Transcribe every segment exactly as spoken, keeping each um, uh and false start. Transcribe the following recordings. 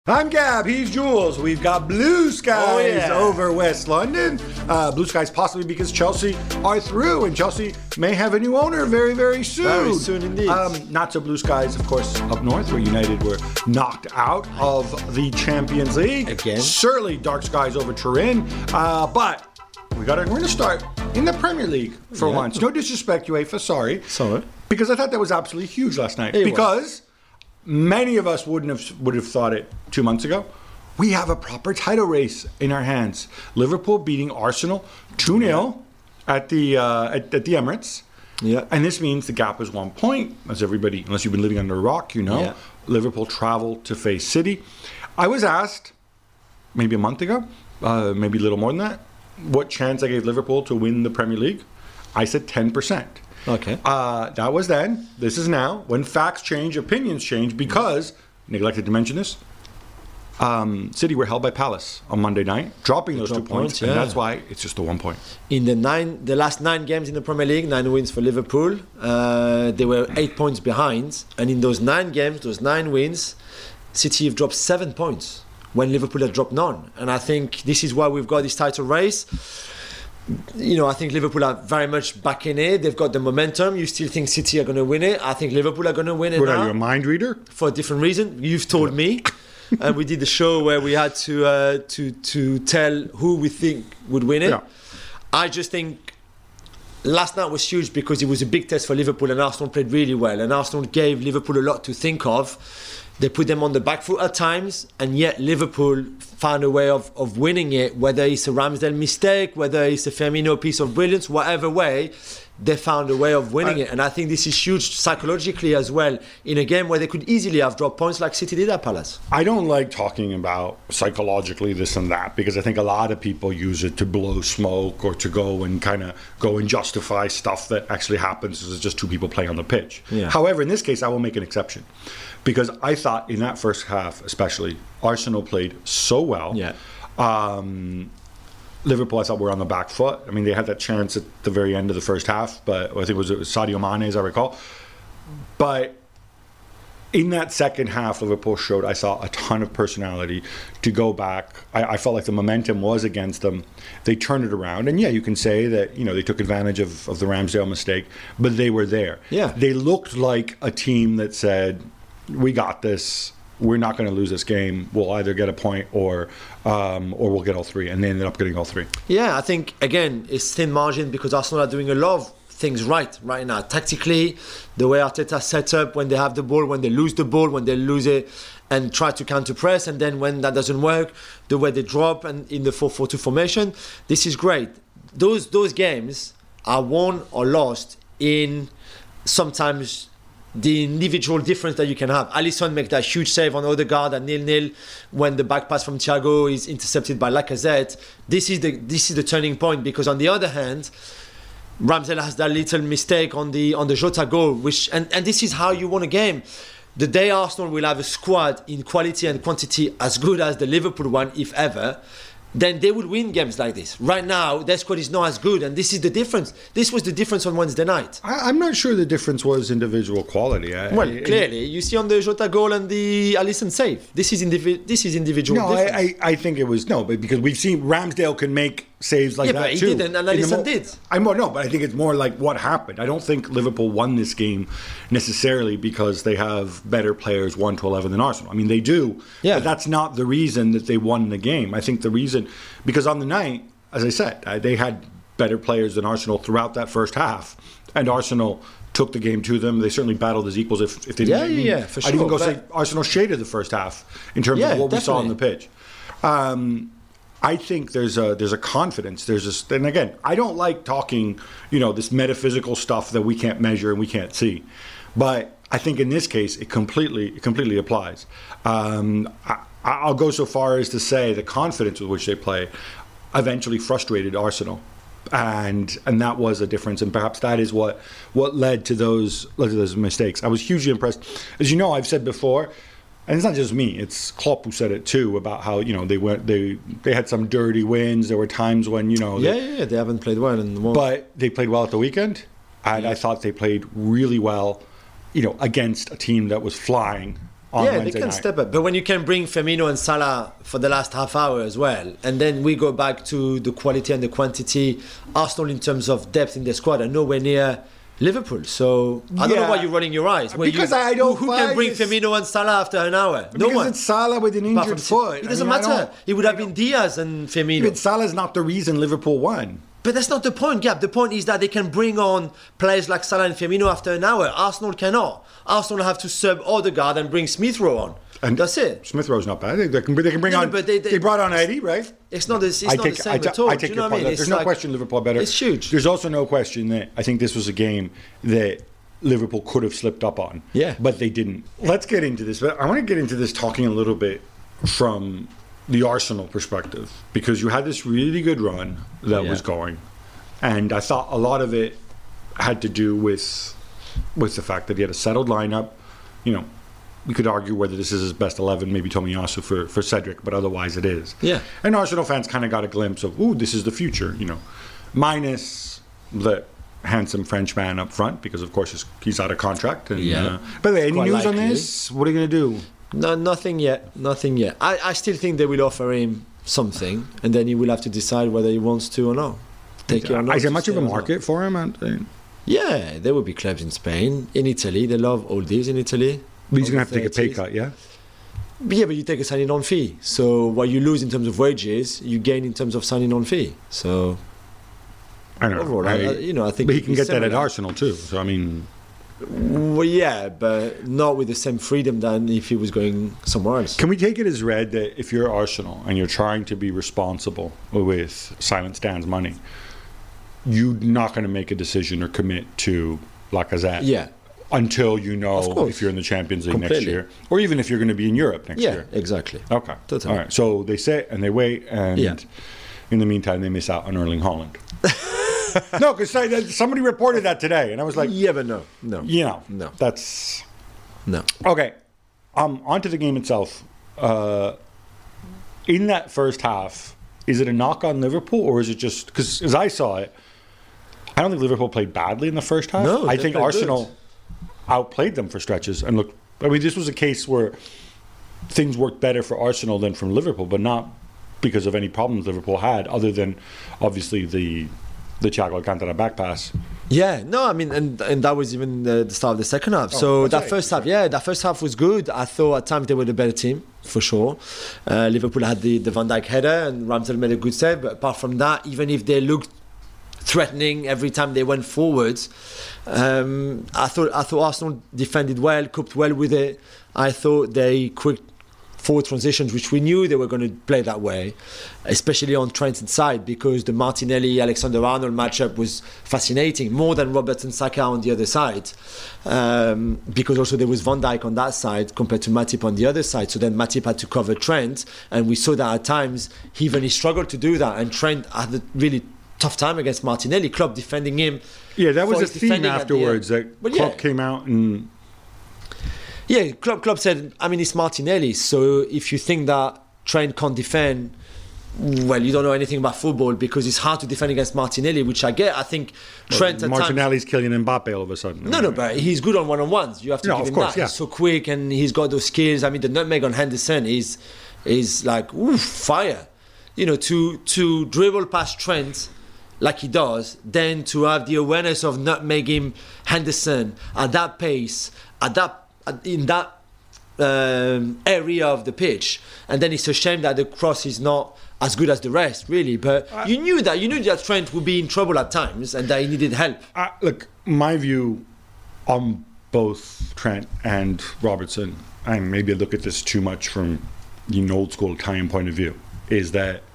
I'm Gab, he's Jules. We've got blue skies oh, yeah. over West London. Uh, blue skies possibly because Chelsea are through, and Chelsea may have a new owner very, very soon. Very soon indeed. Um, not so blue skies, of course, up north where United were knocked out of the Champions League. Again. Certainly dark skies over Turin, uh, but we got. We're going to start in the Premier League for yeah. once. No disrespect, UEFA, sorry. Sorry. Because I thought that was absolutely huge last night. It because... was. Many of us wouldn't have would have thought it two months ago. We have a proper title race in our hands. Liverpool beating Arsenal two nil at the uh, at, at the Emirates. Yeah. And this means the gap is one point, as everybody, unless you've been living under a rock, you know. Yeah. Liverpool travel to face City. I was asked maybe a month ago, uh, maybe a little more than that, what chance I gave Liverpool to win the Premier League. I said ten percent. Okay. Uh, that was then. This is now. When facts change, opinions change, because, neglected to mention this, um, City were held by Palace on Monday night, dropping those two points, points and yeah. that's why it's just the one point. In the nine, the last nine games in the Premier League, nine wins for Liverpool. Uh, they were eight points behind, and in those nine games, those nine wins, City have dropped seven points when Liverpool have dropped none. And I think this is why we've got this title race. You know, I think Liverpool are very much back in it. They've got the momentum. You still think City are going to win it. I think Liverpool are going to win it What now. are you, a mind reader? For a different reason. You've told me. And we did the show where we had to uh, to to tell who we think would win it. Yeah. I just think last night was huge because it was a big test for Liverpool, and Arsenal played really well. And Arsenal gave Liverpool a lot to think of. They put them on the back foot at times, and yet Liverpool found a way of, of winning it, whether it's a Ramsdale mistake, whether it's a Firmino piece of brilliance, whatever way, they found a way of winning I, it. And I think this is huge psychologically as well, in a game where they could easily have dropped points like City did at Palace. I don't like talking about psychologically this and that, because I think a lot of people use it to blow smoke or to go and kind of go and justify stuff that actually happens as just two people playing on the pitch. Yeah. However, in this case, I will make an exception. Because I thought in that first half, especially, Arsenal played so well. Yeah. Um, Liverpool, I thought, were on the back foot. I mean, they had that chance at the very end of the first half, but I think it was, it was Sadio Mane, as I recall. But in that second half, Liverpool showed, I saw, a ton of personality to go back. I, I felt like the momentum was against them. They turned it around. And yeah, you can say that, you know, they took advantage of, of the Ramsdale mistake, but they were there. Yeah. They looked like a team that said, we got this. We're not going to lose this game. We'll either get a point or um, or we'll get all three. And they ended up getting all three. Yeah, I think, again, it's thin margin because Arsenal are doing a lot of things right right now. Tactically, the way Arteta set up when they have the ball, when they lose the ball, when they lose it, and try to counter-press. And then when that doesn't work, the way they drop and in the four four two formation. This is great. Those, those games are won or lost in sometimes the individual difference that you can have. Alisson makes that huge save on Odegaard at nil-nil when the back pass from Thiago is intercepted by Lacazette. This is the this is the turning point, because on the other hand, Ramsdale has that little mistake on the on the Jota goal, which and, and this is how you win a game. The day Arsenal will have a squad in quality and quantity as good as the Liverpool one, if ever, then they will win games like this. Right now, their squad is not as good, and this is the difference. This was the difference on Wednesday night. I, I'm not sure the difference was individual quality. I, Well, I, clearly, you see on the Jota goal and the Alisson save. This is indivi- This is individual No, difference. I, I, I think it was no, but because we've seen Ramsdale can make saves like Yeah, that but he too. didn't, and In the Alisson mo- did. I'm no, but I think it's more like what happened. I don't think Liverpool won this game necessarily because they have better players one to eleven than Arsenal. I mean, they do, Yeah. but that's not the reason that they won the game. I think the reason, because on the night, as I said, uh, they had better players than Arsenal throughout that first half, and Arsenal took the game to them. They certainly battled as equals if, if they Yeah, didn't. yeah, yeah, for I'd even sure, go say but- Arsenal shaded the first half in terms Yeah, of what we saw on the definitely. pitch. Um, I think there's a there's a confidence. There's this, and again, I don't like talking, you know, this metaphysical stuff that we can't measure and we can't see, but I think in this case it completely it completely applies. Um, I, I'll go so far as to say the confidence with which they play eventually frustrated Arsenal. And and that was a difference, and perhaps that is what what led to those led to those mistakes. I was hugely impressed. As you know, I've said before, and it's not just me; it's Klopp who said it too, about how, you know, they went they they had some dirty wins. There were times when, you know, Yeah, they, yeah, yeah, they haven't played well, and but they played well at the weekend, and Yeah. I thought they played really well, you know, against a team that was flying. on yeah, Wednesday they can night. step up. But when you can bring Firmino and Salah for the last half hour as well, and then we go back to the quality and the quantity, Arsenal in terms of depth in the squad are nowhere near Liverpool. So I don't Yeah. know why you're rolling your eyes. When Because you, I don't Who, who can buy bring this. Firmino and Salah after an hour? No Because one. it's Salah with an Apart injured from- foot. It I doesn't mean, I matter. don't- It would have been Diaz and Firmino. But Salah's not the reason Liverpool won. But that's not the point, Gab. The point is that they can bring on players like Salah and Firmino after an hour. Arsenal cannot. Arsenal have to sub Odegaard and bring Smith Rowe on. And that's it. Smith Rowe's not bad. They, they can, they can bring No, on. but they- They, they- brought on Eddie, right? It's not the, it's I not take, the same I, ta- at all. I Do take you know your what I point. mean? It's There's no like- question Liverpool are better. It's huge. There's also no question that I think this was a game that Liverpool could have slipped up on. Yeah. But they didn't. Let's get into this. But I want to get into this talking a little bit from the Arsenal perspective, because you had this really good run that Yeah. was going. And I thought a lot of it had to do with with the fact that he had a settled lineup. You know, we could argue whether this is his best eleven, maybe Tomiyasu for, for Cedric, but otherwise it is. Yeah. And Arsenal fans kind of got a glimpse of, ooh, this is the future, you know, minus the handsome French man up front, because of course he's, he's out of contract. And, Yeah. uh, by the way, any Quite news on likely. this? What are you going to do? No, nothing yet. Nothing yet. I, I still think they will offer him something, and then he will have to decide whether he wants to or not. Take it or not. Is there to much of stay a or not. market for him? And, Yeah, there will be clubs in Spain, in Italy. They love oldies in Italy. but he's going to Over have to take a pay thirties. cut, yeah? But yeah, but you take a signing on fee. So what you lose in terms of wages, you gain in terms of signing on fee. So I don't know. overall, I, I- I- you know, I think but he it'd can be get that at similar. Arsenal too. So, I mean, Well, yeah, but not with the same freedom than if he was going somewhere else. can we take it as read that if you're Arsenal and you're trying to be responsible with Silent Stan's money, you're not going to make a decision or commit to Lacazette Yeah, until you Of know course. if you're in the Champions League next Completely. year, or even if you're going to be in Europe next yeah, year. exactly. Okay. Totally. All right. So they sit and they wait, and Yeah. in the meantime, they miss out on Erling Haaland. No, because somebody reported that today, and I was like, Yeah, but no, no, you know, No. that's no. okay. Um, on to the game itself. Uh, in that first half, is it a knock on Liverpool, or is it just because, as I saw it, I don't think Liverpool played badly in the first half. No, I they think played Arsenal good. outplayed them for stretches and looked. I mean, this was a case where things worked better for Arsenal than from Liverpool, but not because of any problems Liverpool had, other than obviously the the Thiago Alcantara back pass. Yeah, no, I mean, and and that was even the, the start of the second half. Oh, so that's that right, first that's half, yeah, that first half was good. I thought at times they were the better team for sure. Uh, Liverpool had the, the Van Dijk header, and Ramsdale made a good save. But apart from that, even if they looked threatening every time they went forwards, um, I thought I thought Arsenal defended well, coped well with it. I thought they quick forward transitions, which we knew they were going to play that way, especially on Trent's side, because the Martinelli Alexander Arnold matchup was fascinating, more than Robertson Saka on the other side, um, because also there was Van Dijk on that side compared to Matip on the other side. So then Matip had to cover Trent, and we saw that at times even he struggled to do that, and Trent had a really tough time against Martinelli. Klopp defending him. Yeah, that was for a his theme defending at the afterwards end. that But Klopp yeah. came out and Yeah, Klopp, Klopp said, I mean, it's Martinelli, so if you think that Trent can't defend, well, you don't know anything about football, because it's hard to defend against Martinelli, which I get. I think Trent at times... Martinelli's killing Mbappe all of a sudden. No, no, but he's good on one-on-ones. You have to No, give of him course, that. yeah. He's so quick and he's got those skills. I mean, the nutmeg on Henderson is is like, oof, fire. You know, to to dribble past Trent like he does, then to have the awareness of nutmegging Henderson at that pace, at that at, in that um, area of the pitch, and then it's a shame that the cross is not as good as the rest, really. But you knew that you knew that Trent would be in trouble at times and that he needed help. Uh, look, my view on both Trent and Robertson, and maybe I look at this too much from an old school Italian point of view, is that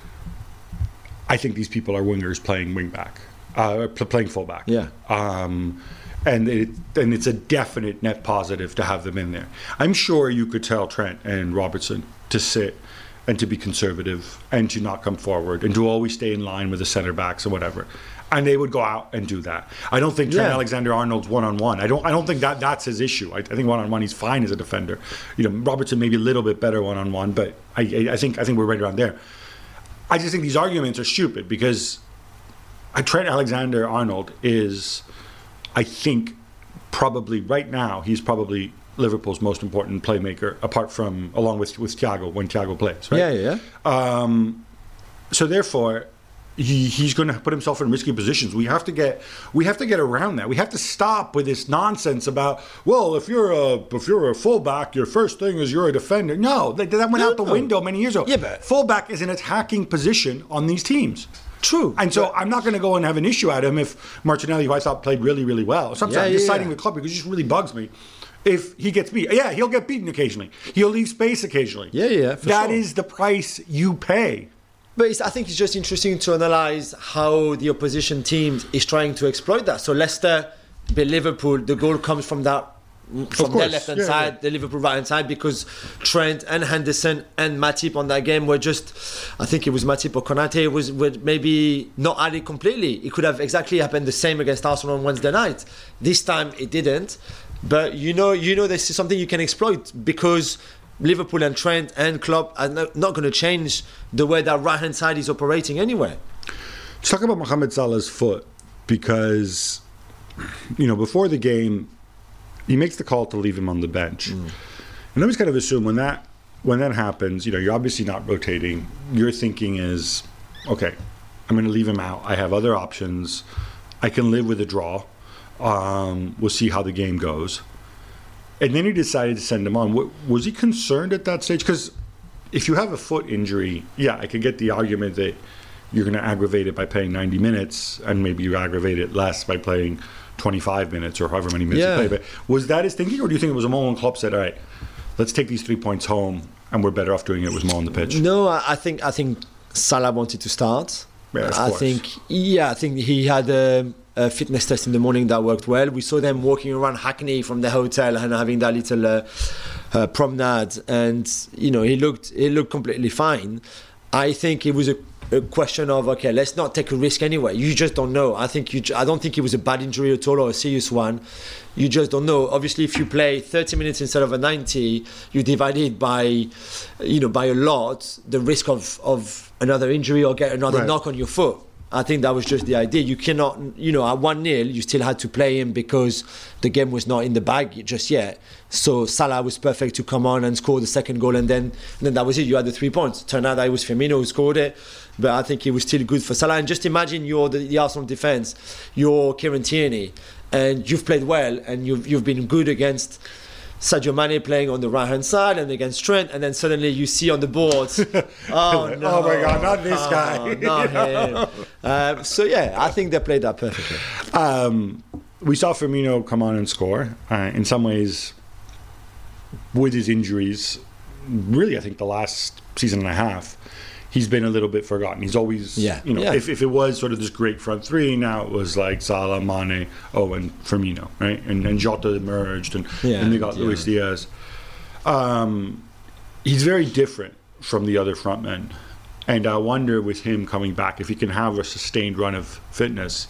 I think these people are wingers playing wing back, uh, pl- playing fullback. Yeah. Um, and it, and it's a definite net positive to have them in there. I'm sure you could tell Trent and Robertson to sit and to be conservative and to not come forward and to always stay in line with the centre backs or whatever. And they would go out and do that. I don't think Trent Yeah. Alexander-Arnold's one-on-one. I don't. I don't think that that's his issue. I, I think one-on-one he's fine as a defender. You know, Robertson maybe a little bit better one-on-one, but I, I, I think I think we're right around there. I just think these arguments are stupid because Trent Alexander-Arnold is, I think, probably right now he's probably Liverpool's most important playmaker, apart from along with with Thiago when Thiago plays. Right? Yeah, yeah. Um, so therefore, he, he's going to put himself in risky positions. We have to get we have to get around that. We have to stop with this nonsense about, well, if you're a if you're a fullback, your first thing is you're a defender. No, that, that went No, out the no. window many years ago. Yeah, but- fullback is an attacking position on these teams. True. And so But- I'm not going to go and have an issue at him if Martinelli, who I thought played really, really well. Sometimes Yeah, I'm just yeah, citing yeah. the club because it just really bugs me. If he gets beat, yeah, he'll get beaten occasionally. He'll leave space occasionally. Yeah, yeah, for That sure. is the price you pay. But it's, I think it's just interesting to analyze how the opposition team is trying to exploit that. So Leicester beat Liverpool, the goal comes from that from their course. left hand Yeah, side, yeah. the Liverpool right hand side, because Trent and Henderson and Matip on that game were just, I think it was Matip or Konate was were maybe not at it completely. It could have exactly happened the same against Arsenal on Wednesday night. This time it didn't. But you know, you know, this is something you can exploit because Liverpool and Trent and Klopp are no, not going to change the way that right hand side is operating anyway. Let's talk about Mohamed Salah's foot because, you know, before the game, he makes the call to leave him on the bench. Mm. And I always kind of assume when that when that happens, you know, you're obviously not rotating. Your thinking is, okay, I'm going to leave him out. I have other options. I can live with a draw. Um, we'll see how the game goes. And then he decided to send him on. Wa- Was he concerned at that stage? Because if you have a foot injury, yeah, I could get the argument that you're going to aggravate it by playing ninety minutes, and maybe you aggravate it less by playing twenty-five minutes or however many minutes Yeah. you play. But was that his thinking, or do you think it was a moment when Klopp said, all right, let's take these three points home, and we're better off doing it with Mo on the pitch? No, I, I think I think Salah wanted to start. Yeah, of I course. think yeah, I think he had a, a fitness test in the morning that worked well. We saw them walking around Hackney from the hotel and having that little uh, uh, promenade, and you know he looked he looked completely fine. I think it was a, a question of okay, let's not take a risk anyway. You just don't know. I think you. I don't think it was a bad injury at all or a serious one. You just don't know. Obviously, if you play thirty minutes instead of a ninety, you divide it by, you know, by a lot. The risk of, of another injury or get another Right. knock on your foot. I think that was just the idea. You cannot, you know, at one nil, you still had to play him because the game was not in the bag just yet. So Salah was perfect to come on and score the second goal, and then and then that was it. You had the three points. Turned out that it was Firmino who scored it, but I think it was still good for Salah. And just imagine you're the, the Arsenal defence, you're Kieran Tierney, and you've played well, and you've you've been good against Sadio Mane playing on the right hand side and against Trent, and then suddenly you see on the boards, oh no, Oh my God, not this oh, guy. not him. Um, so yeah, I think they played that perfectly. Um, we saw Firmino come on and score. Uh, in some ways, with his injuries, really, I think the last season and a half, he's been a little bit forgotten. He's always, Yeah. you know, Yeah. if, if it was sort of this great front three, now it was like Salah, Mane, oh, and Firmino, right? And, and Jota emerged, and, Yeah, and they got yeah. Luis Diaz. Um, he's very different from the other front men. And I wonder with him coming back, if he can have a sustained run of fitness,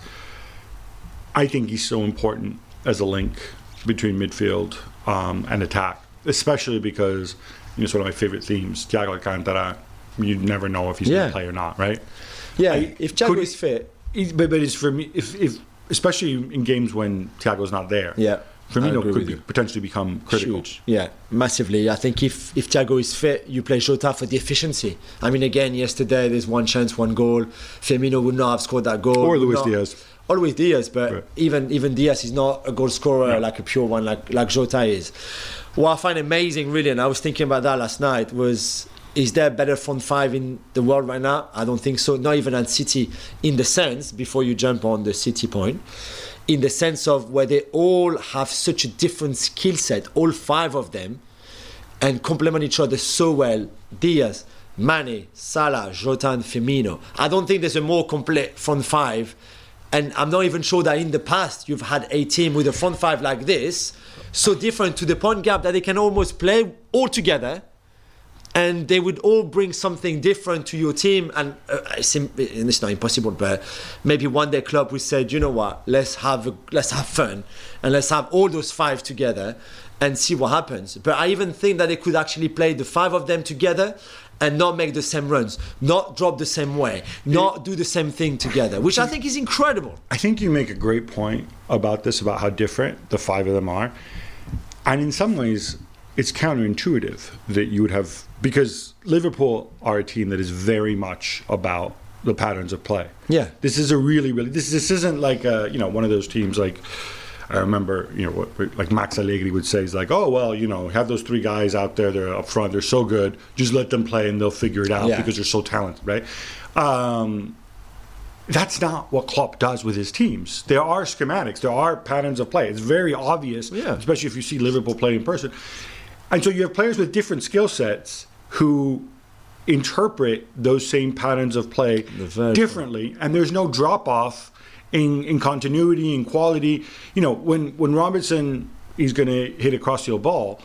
I think he's so important as a link between midfield um, and attack, especially because, you know, it's one of my favorite themes, Thiago Alcantara. You never know if he's going Yeah. to play or not, right? Yeah, I- if Thiago could- is fit, He's- But, but it's for me, if, if especially in games when Thiago's not there, yeah, I Firmino agree could with be, you. potentially become critical. Huge. Yeah, massively. I think if, if Thiago is fit, you play Jota for the efficiency. I mean, again, yesterday there's one chance, one goal. Firmino would not have scored that goal. Or Would Luis not- Diaz. Or Luis Diaz, but Right. even even Diaz is not a goal scorer No. like a pure one, like like Jota is. What I find amazing, really, and I was thinking about that last night, was is there a better front five in the world right now? I don't think so. Not even at City, in the sense, before you jump on the City point, in the sense of where they all have such a different skill set, all five of them, and complement each other so well. Diaz, Mane, Salah, Jota, and Firmino. I don't think there's a more complete front five. And I'm not even sure that in the past you've had a team with a front five like this, so different to the point gap that they can almost play all together, and they would all bring something different to your team. And, uh, it's, im- and it's not impossible, but maybe one day club will say, you know what, let's have a, let's have fun, and let's have all those five together and see what happens. But I even think that they could actually play the five of them together and not make the same runs, not drop the same way, not do the same thing together, which I think is incredible. I think you make a great point about this, about how different the five of them are. And in some ways, it's counterintuitive that you would have, because Liverpool are a team that is very much about the patterns of play. Yeah. This is a really, really, this, this isn't like, a, you know, one of those teams like, I remember, you know, what, like Max Allegri would say, is like, oh, well, you know, have those three guys out there, they're up front, they're so good, just let them play and they'll figure it out Yeah. because they're so talented, right? Um, that's not what Klopp does with his teams. There are schematics, there are patterns of play. It's very obvious, Yeah. especially if you see Liverpool play in person. And so you have players with different skill sets who interpret those same patterns of play differently, and there's no drop-off in, in continuity and quality. You know, when, when Robertson is going to hit a cross-field ball,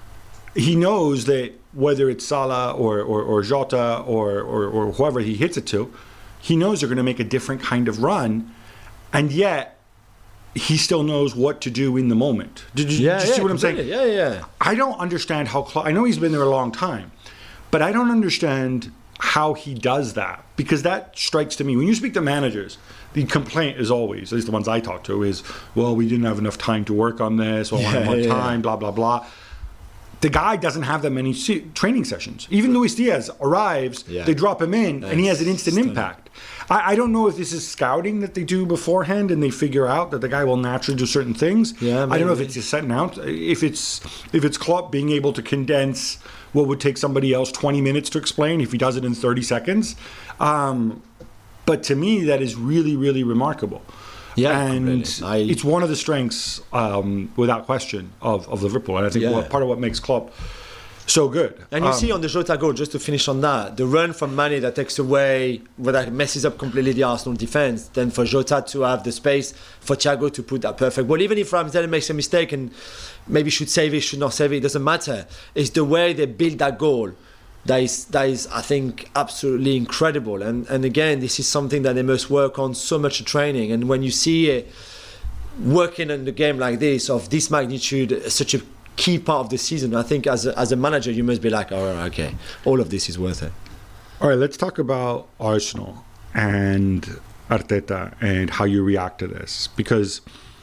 he knows that whether it's Salah or, or, or Jota or, or, or whoever he hits it to, he knows they're going to make a different kind of run, and yet he still knows what to do in the moment. Did you, Yeah, did you yeah, see what I'm saying? completely. Yeah, yeah. I don't understand how, Klopp, I know he's been there a long time, but I don't understand how he does that, because that strikes to me, when you speak to managers, the complaint is always, at least the ones I talk to, is, well, we didn't have enough time to work on this, or I want Yeah, more yeah, time, yeah. blah, blah, blah. The guy doesn't have that many se- training sessions. Even Luis Diaz arrives, Yeah. they drop him in, and he has an instant stunning. impact. I, I don't know if this is scouting that they do beforehand, and they figure out that the guy will naturally do certain things. Yeah, I don't know if maybe. it's just setting out. If it's if it's Klopp being able to condense what would take somebody else twenty minutes to explain, if he does it in thirty seconds. Um, but to me, that is really, really remarkable. Yeah, and completely. I- it's one of the strengths, um, without question, of, of Liverpool. And I think Yeah. what, part of what makes Klopp so good. And you Um, see on the Jota goal, just to finish on that, the run from Mane that takes away, well, that messes up completely the Arsenal defense. Then for Jota to have the space, for Thiago to put that perfect ball. Even if Ramsdale makes a mistake and maybe should save it, should not save it, it doesn't matter. It's the way they build that goal that is, that is I think, absolutely incredible. And, and again, this is something that they must work on so much in training. And when you see it working in the game like this, of this magnitude, such a key part of the season, I think as a, as a manager you must be like, all right, okay, all of this is worth it. All right, let's talk about Arsenal and Arteta and how you react to this, because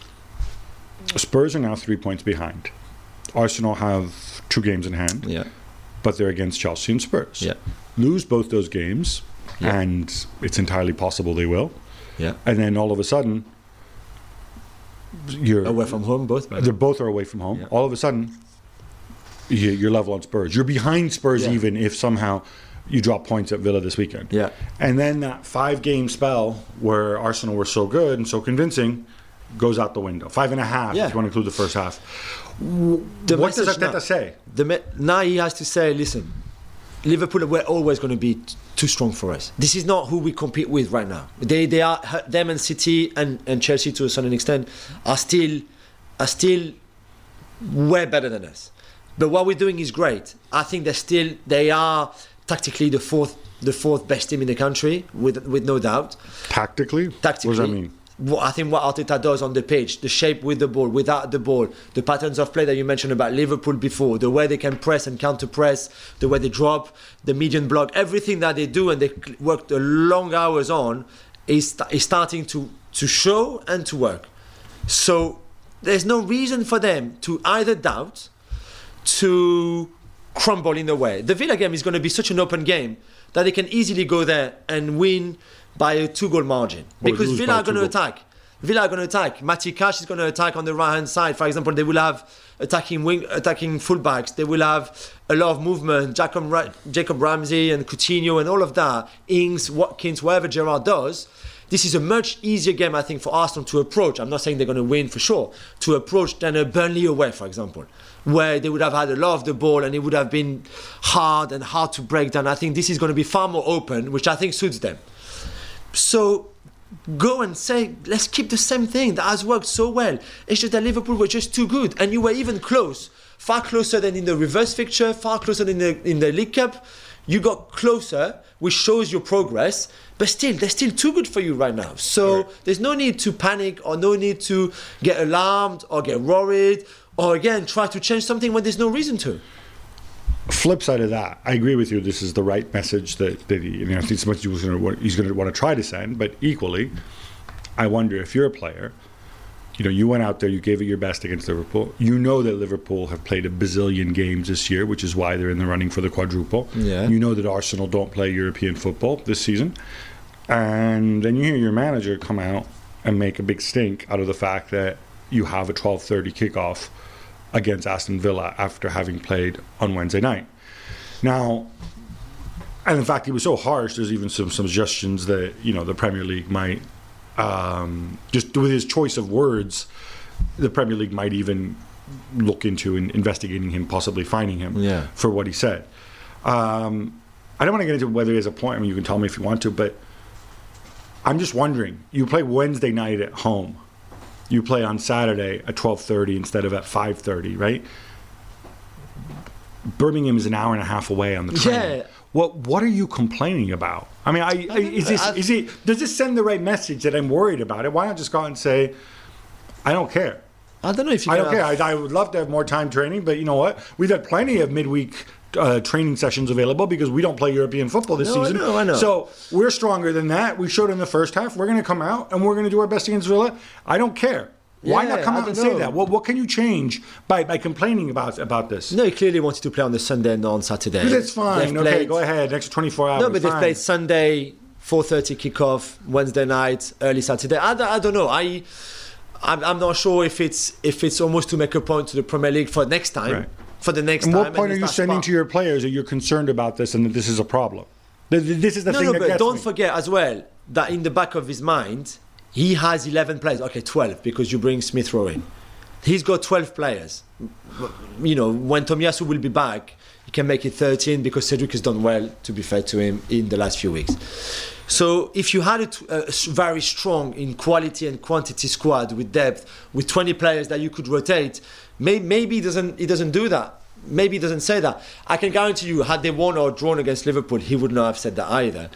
Spurs are now three points behind. Arsenal have two games in hand, Yeah, but they're against Chelsea and Spurs. yeah, Lose both those games, Yeah. and it's entirely possible they will. yeah. And then all of a sudden, you're Away from home, both. by the They're way. both are away from home. Yeah. All of a sudden, you- you're level on Spurs. You're behind Spurs Yeah. even if somehow you drop points at Villa this weekend. Yeah. And then that five-game spell where Arsenal were so good and so convincing goes out the window. Five and a half, Yeah. if you want to include the first half. The what does message Arteta now- say? The me- now he has to say, listen, Liverpool were always going to be t- too strong for us. This is not who we compete with right now. They they are them and City and, and Chelsea to a certain extent are still are still way better than us. But what we're doing is great. I think they're still they are tactically the fourth the fourth best team in the country, with with no doubt. Tactically? Tactically, What does that mean? what I think what Arteta does on the pitch, the shape with the ball, without the ball, the patterns of play that you mentioned about Liverpool before, the way they can press and counter press, the way they drop, the median block, everything that they do and they work the long hours on is, is starting to, to show and to work. So there's no reason for them to either doubt, to crumble in a way. The Villa game is going to be such an open game that they can easily go there and win by a two-goal margin. Or Because lose Villa by are going to two goal. attack. Villa are going to attack. Matty Cash is going to attack on the right-hand side. For example, they will have attacking wing, attacking fullbacks. They will have a lot of movement. Jacob, Ra- Jacob Ramsey and Coutinho and all of that. Ings, Watkins, whatever Gerrard does. This is a much easier game, I think, for Arsenal to approach. I'm not saying they're going to win for sure. To approach than a Burnley away, for example, where they would have had a lot of the ball and it would have been hard and hard to break down. I think this is going to be far more open, which I think suits them. So go and say, let's keep the same thing that has worked so well. It's just that Liverpool were just too good, and you were even close, far closer than in the reverse fixture, far closer than in the in the League Cup. You got closer, which shows your progress, but still, they're still too good for you right now. So Right. there's no need to panic or no need to get alarmed or get worried or again try to change something when there's no reason to. Flip side of that, I agree with you. This is the right message that, that he, you know, I think it's much he's going to he's going to want to try to send. But equally, I wonder if you're a player, you know, you went out there, you gave it your best against Liverpool. You know that Liverpool have played a bazillion games this year, which is why they're in the running for the quadruple. Yeah. You know that Arsenal don't play European football this season. And then you hear your manager come out and make a big stink out of the fact that you have a twelve thirty kickoff against Aston Villa after having played on Wednesday night. Now, and in fact, he was so harsh, there's even some, some suggestions that, you know, the Premier League might, um, just with his choice of words, the Premier League might even look into in, investigating him, possibly fining him yeah. for what he said. Um, I don't want to get into whether he has a point. I mean, you can tell me if you want to, but I'm just wondering, you play Wednesday night at home. You play on Saturday at twelve thirty instead of at five thirty, right? Birmingham is an hour and a half away on the train. Yeah. What What are you complaining about? I mean, I, I is this I, is it? Does this send the right message that I'm worried about it? Why not just go out and say, I don't care. I don't know if you. I can don't care. have, I, I would love to have more time training, but you know what? We've had plenty of midweek uh, training sessions available because we don't play European football this No, I season. know, I know. So we're stronger than that. We showed in the first half. We're going to come out and we're going to do our best against Villa. I don't care. Why Yeah, not come I out and don't say know. that? What What can you change by, by complaining about about this? No, he clearly wanted to play on the Sunday and not on Saturday. That's fine. They've Okay, played- go ahead. Next twenty-four hours. No, but they've fine. played Sunday, four thirty kickoff, Wednesday night, early Saturday. I, don't- I don't know. I, I'm, I'm not sure if it's if it's almost to make a point to the Premier League for next time. Right. For the next And time. what point are it's you that sending spot. to your players that you're concerned about this and that this is a problem? Th- th- This is the No, thing no, that but gets don't me. forget as well that in the back of his mind, he has eleven players. Okay, twelve because you bring Smith Rowe in. He's got twelve players. You know, when Tomiyasu will be back, he can make it thirteen because Cedric has done well, to be fair to him, in the last few weeks. So if you had a, t- a s- very strong in quality and quantity squad with depth, with twenty players that you could rotate, may- maybe he doesn't, he doesn't do that. Maybe he doesn't say that. I can guarantee you, had they won or drawn against Liverpool, he would not have said that either.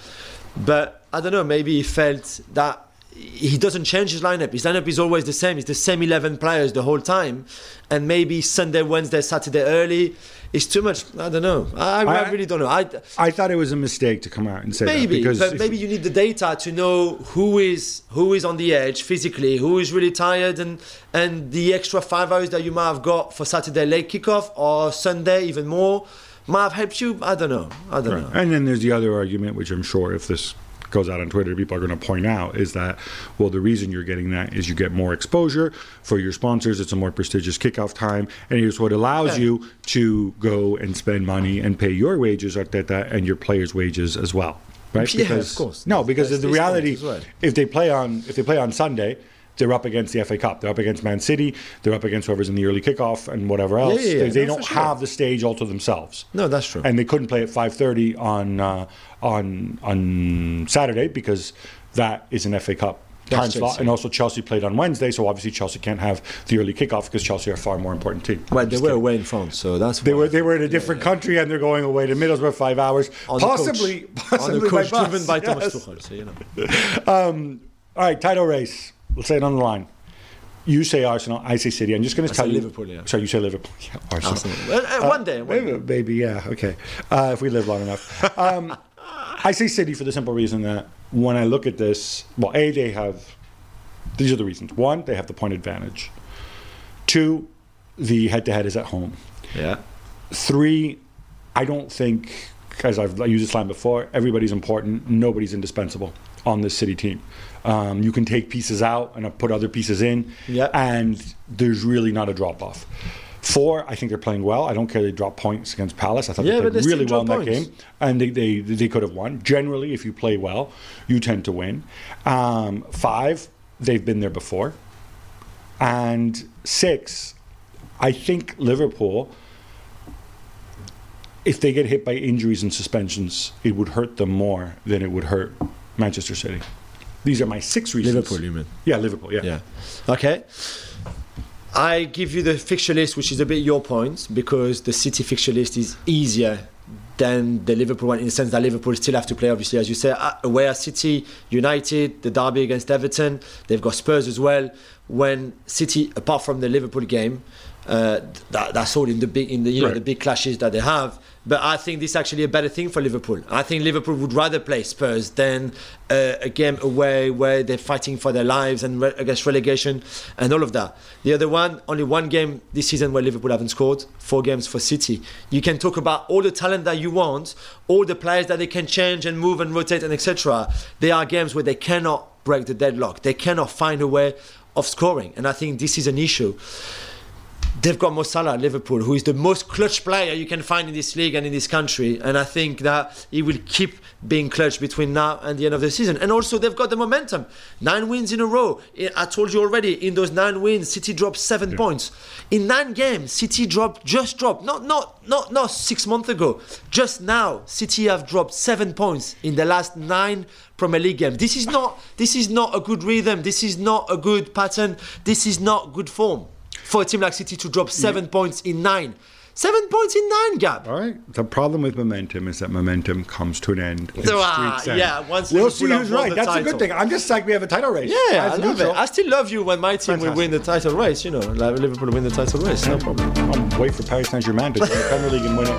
But I don't know, maybe he felt that he doesn't change his lineup. His lineup is always the same. It's the same eleven players the whole time. And maybe Sunday, Wednesday, Saturday early is too much. I don't know. I, I, I- really don't know. I, I thought it was a mistake to come out and say that maybe, because but if- maybe you need the data to know who is who is on the edge physically, who is really tired, and and the extra five hours that you might have got for Saturday late kickoff or Sunday even more might have helped you. I don't know. I don't know. And then there's the other argument, which I'm sure if this goes out on Twitter, people are going to point out, is that, well, the reason you're getting that is you get more exposure for your sponsors. It's a more prestigious kickoff time. And it's what allows Yeah. you to go and spend money and pay your wages, Arteta, and your players' wages as well. Right? Yeah, because, of course. No, because That's the his reality, point as well. if they play on if they play on Sunday, they're up against the F A Cup. They're up against Man City. They're up against whoever's in the early kickoff and whatever else. yeah, yeah, they they no, don't for sure. have the stage all to themselves. No, that's true. And they couldn't play at five thirty on uh, on on Saturday because that is an F A Cup That's time slot. Chelsea. And also Chelsea played on Wednesday, so obviously Chelsea can't have the early kickoff because Chelsea are a far more important team. Well, I'm they just were kidding. away in France, so that's They why. were they were in a different country and they're going away to Middlesbrough five hours, On the possibly coach. possibly on the coach by bus. driven by Thomas Yes. Tuchel. So, you know. All right, title race. Let's say it on the line. You say Arsenal, I say City. I'm just going to I tell say you. Liverpool, yeah. Sorry, you say Liverpool. Yeah, Arsenal. Arsenal. Uh, uh, one day. One Maybe, day. maybe, yeah, okay. Uh, if we live long enough. Um, I say City for the simple reason that when I look at this, well, A, they have, these are the reasons. One, they have the point advantage. Two, the head-to-head is at home. Yeah. Three, I don't think, as I've I used this line before, everybody's important, nobody's indispensable on this City team. Um, you can take pieces out and put other pieces in, Yeah. and there's really not a drop-off. Four, I think they're playing well. I don't care they dropped points against Palace. I thought Yeah, they but played they really still well in dropped that points. game, and they, they they could have won. Generally, if you play well, you tend to win. Um, five, they've been there before. And six, I think Liverpool, if they get hit by injuries and suspensions, it would hurt them more than it would hurt Manchester City. These are my six reasons. Liverpool, you mean? Yeah, Liverpool, yeah. Yeah. Okay. I give you the fixture list, which is a bit your point, because the City fixture list is easier than the Liverpool one, in the sense that Liverpool still have to play, obviously, as you say, away at City, United, the derby against Everton. They've got Spurs as well. When City, apart from the Liverpool game, Uh, that, that's all in the big, in the you know Right. the big clashes that they have. But I think this is actually a better thing for Liverpool. I think Liverpool would rather play Spurs than uh, a game away where they're fighting for their lives and re- against relegation and all of that. The other one, only one game this season where Liverpool haven't scored, four games for City. You can talk about all the talent that you want, all the players that they can change and move and rotate and et cetera. There are games where they cannot break the deadlock. They cannot find a way of scoring. And I think this is an issue. They've got Mo Salah at Liverpool, who is the most clutch player you can find in this league and in this country. And I think that he will keep being clutch between now and the end of the season. And also, they've got the momentum. Nine wins in a row. I told you already, in those nine wins, City dropped seven yeah. points. In nine games, City dropped, just dropped, not, not, not, not six months ago. Just now, City have dropped seven points in the last nine Premier League games. This is not, this is not a good rhythm. This is not a good pattern. This is not good form for a team like City to drop seven yeah. points in nine. Seven points in nine, Gab. All right. The problem with momentum is that momentum comes to an end. Ah, yeah, once we'll see who's right. That's title. a good thing. I'm just psyched we have a title race. Yeah, I love it. I still love you when my team Fantastic. will win the title race. You know, like Liverpool win the title race. No problem. I'll wait for Paris Saint-Germain to win the Premier League and win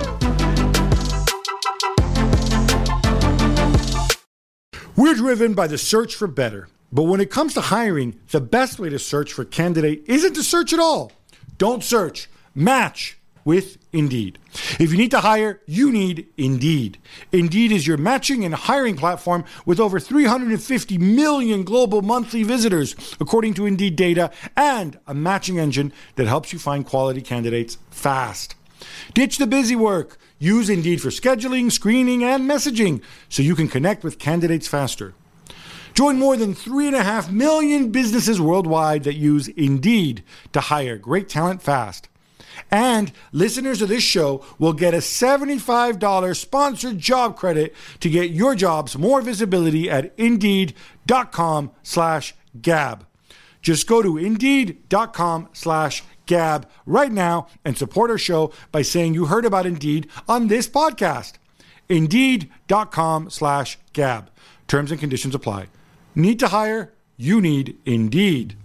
it. We're driven by the search for better. But when it comes to hiring, the best way to search for a candidate isn't to search at all. Don't search. Match with Indeed. If you need to hire, you need Indeed. Indeed is your matching and hiring platform with over three hundred fifty million global monthly visitors, according to Indeed data, and a matching engine that helps you find quality candidates fast. Ditch the busy work. Use Indeed for scheduling, screening, and messaging so you can connect with candidates faster. Join more than three and a half million businesses worldwide that use Indeed to hire great talent fast. And listeners of this show will get a seventy-five dollars sponsored job credit to get your jobs more visibility at Indeed.com slash Gab. Just go to Indeed.com slash Gab right now and support our show by saying you heard about Indeed on this podcast. Indeed.com slash Gab. Terms and conditions apply. Need to hire? You need Indeed.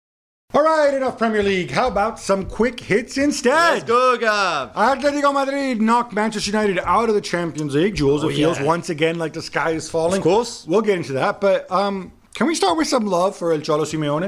All right, enough Premier League. How about some quick hits instead? Let's go, Gav. Atletico Madrid knocked Manchester United out of the Champions League. Jules, oh, it feels yeah. once again like the sky is falling. Of course. We'll get into that. But um, can we start with some love for El Cholo Simeone?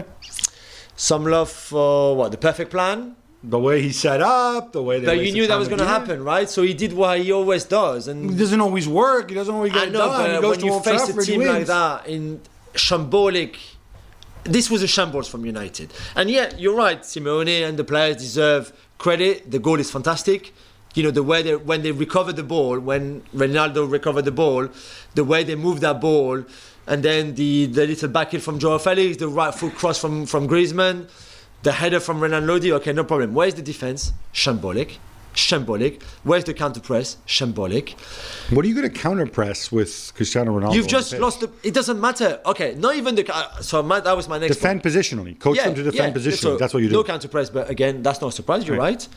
Some love for, what, the perfect plan? The way he set up, the way they But you knew that was going to happen, right? So he did what he always does. And it doesn't always work. He doesn't always get I it know, done. But he goes when to you Old face Trafford, a team he like wins. that in shambolic, this was a shambles from United. And yet, you're right, Simeone and the players deserve credit. The goal is fantastic. You know, the way they, when they recovered the ball, when Ronaldo recovered the ball, the way they moved that ball, and then the, the little back heel from Joao Felix, the right foot cross from, from Griezmann, the header from Renan Lodi, okay, no problem. Where's the defense? Shambolic. Shambolic. Where's the counter press? Shambolic. What are you going to counter press with Cristiano Ronaldo? You've just lost the. It doesn't matter. Okay, not even the. Uh, so my, that was my next. Defend point. Positionally. Coach yeah, them to defend yeah. positionally. So that's what you do. No counter press, but again, that's not a surprise. You're right. right.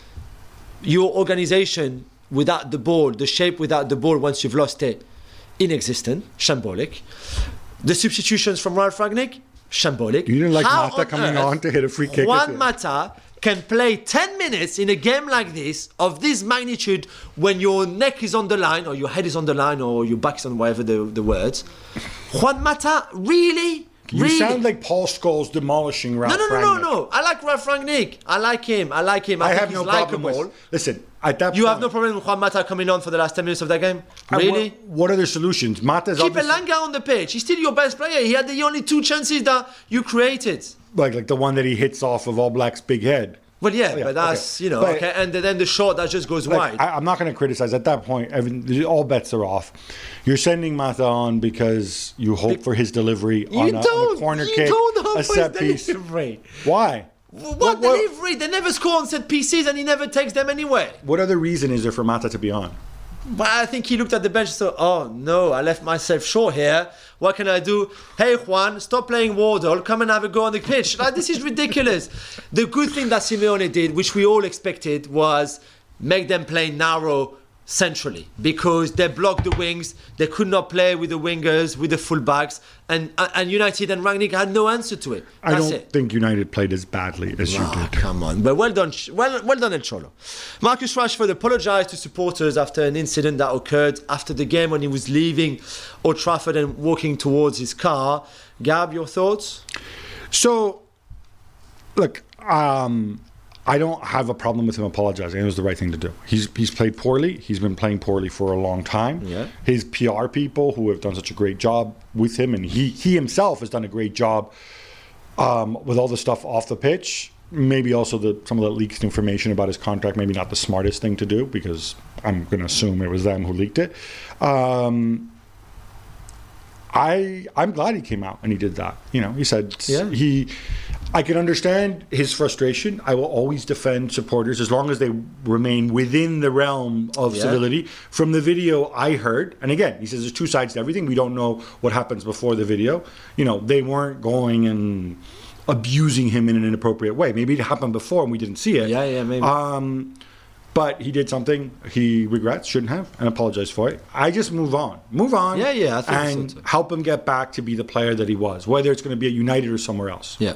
Your organization without the ball, the shape without the ball, once you've lost it, inexistent. Shambolic. The substitutions from Ralf Rangnick. Shambolic. You didn't like How Mata coming on to hit a free kick. Juan Mata can play ten minutes in a game like this, of this magnitude, when your neck is on the line, or your head is on the line, or your back is on whatever the, the words. Juan Mata, really? You really? sound like Paul Scholes demolishing Ralf No, no, no, Rangnick. no, no. I like Ralf Rangnick. I like him. I like him. I, I think have he's no problem likable. with... Listen, at that You point... have no problem with Juan Mata coming on for the last ten minutes of that game? Really? What, what are the solutions? Mata's Keep obviously... Elanga on the pitch. He's still your best player. He had the only two chances that you created. Like, like the one that he hits off of All Black's big head. Well, yeah, Oh, yeah, but that's, okay. you know, But- okay. And then the shot that just goes Like, wide. I, I'm not going to criticize. At that point, every, all bets are off. You're sending Mata on because you hope for his delivery on, you a, don't, on a corner you kick, don't hope a for set his piece. delivery. Why? What, What- what- delivery? They never score on set pieces and he never takes them anyway. What other reason is there for Mata to be on? But I think he looked at the bench and said, oh no, I left myself short here. What can I do? Hey Juan, stop playing Wardle. Come and have a go on the pitch. Like, this is ridiculous. The good thing that Simeone did, which we all expected, was make them play narrow, centrally because they blocked the wings. They could not play with the wingers, with the fullbacks, and and United and Rangnick had no answer to it. I That's don't it. think United played as badly as Oh, you did. come on. But well done, well, well done, El Cholo. Marcus Rashford apologised to supporters after an incident that occurred after the game when he was leaving Old Trafford and walking towards his car. Gab, your thoughts? So, look, um, I don't have a problem with him apologizing. It was the right thing to do. He's he's played poorly. He's been playing poorly for a long time. Yeah. His P R people, who have done such a great job with him, and he, he himself has done a great job um, with all the stuff off the pitch. Maybe also the some of the leaked information about his contract, maybe not the smartest thing to do, because I'm going to assume it was them who leaked it. Um, I I'm glad he came out and he did that. You know, he said Yeah. he. I can understand his frustration. I will always defend supporters as long as they remain within the realm of Yeah. civility. From the video I heard, and again, he says there's two sides to everything. We don't know what happens before the video. You know, they weren't going and abusing him in an inappropriate way. Maybe it happened before and we didn't see it. Yeah, yeah, maybe. Um, but he did something he regrets, shouldn't have, and apologized for it. I just move on. Move on. Yeah, yeah, I think so And too. help him get back to be the player that he was, whether it's going to be at United or somewhere else. Yeah.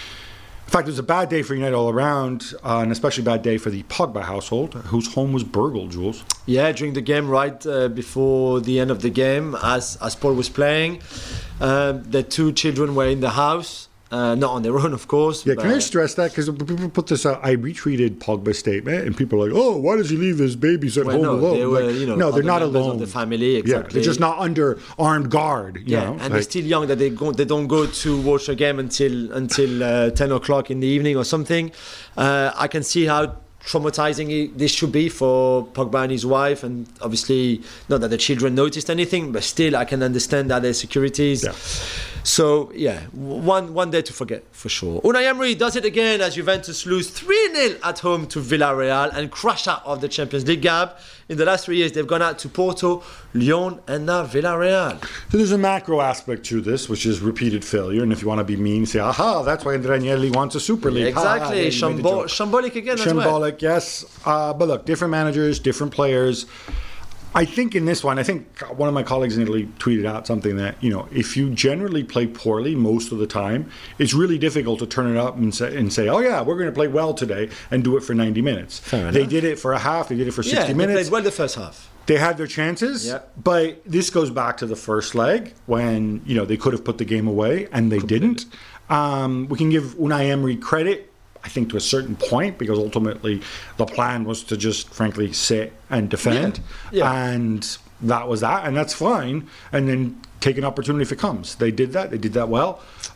In fact, it was a bad day for United all around, uh, and especially a bad day for the Pogba household, whose home was burgled, Jules. Yeah, during the game, right uh, before the end of the game, as as Paul was playing, um, the two children were in the house, uh, not on their own, of course. Yeah, can I but- stress that? Because people put this out. I retweeted Pogba's statement, and people are like, oh, why does he leave his babies at Well, home no, alone? they were, Like, you know, no, they're other not members alone. of the family, Yeah, exactly. they're just not under armed guard. You Yeah, know? and Like- they're still young that they go, they don't go to watch a game until until uh, ten o'clock in the evening or something. Uh, I can see how traumatizing it, this should be for Pogba and his wife, and obviously not that the children noticed anything, but still I can understand that their securities. Yeah. So yeah, w- one one day to forget for sure. Unai Emery does it again as Juventus lose three nil at home to Villarreal and crash out of the Champions League gap. In the last three years, they've gone out to Porto, Lyon, and now Villarreal. So there's a macro aspect to this, which is repeated failure. And if you want to be mean, say, aha, that's why Andrea Agnelli wants a Super League. Ha, Exactly, there you made a Shambo- joke. shambolic again as well. Shambolic, yes. Uh, but look, different managers, different players. I think in this one, I think one of my colleagues in Italy tweeted out something that, you know, if you generally play poorly most of the time, it's really difficult to turn it up and say, and say oh, yeah, we're going to play well today and do it for ninety minutes. Fair they enough. did it for a half, they did it for Yeah, sixty they minutes. played well the first half. They had their chances, Yeah. but this goes back to the first leg when, you know, they could have put the game away and they didn't. Um, we can give Unai Emery credit, I think, to a certain point, because ultimately the plan was to just, frankly, sit and defend. Yeah. Yeah. And that was that, and that's fine. And then take an opportunity if it comes. They did that. They did that well.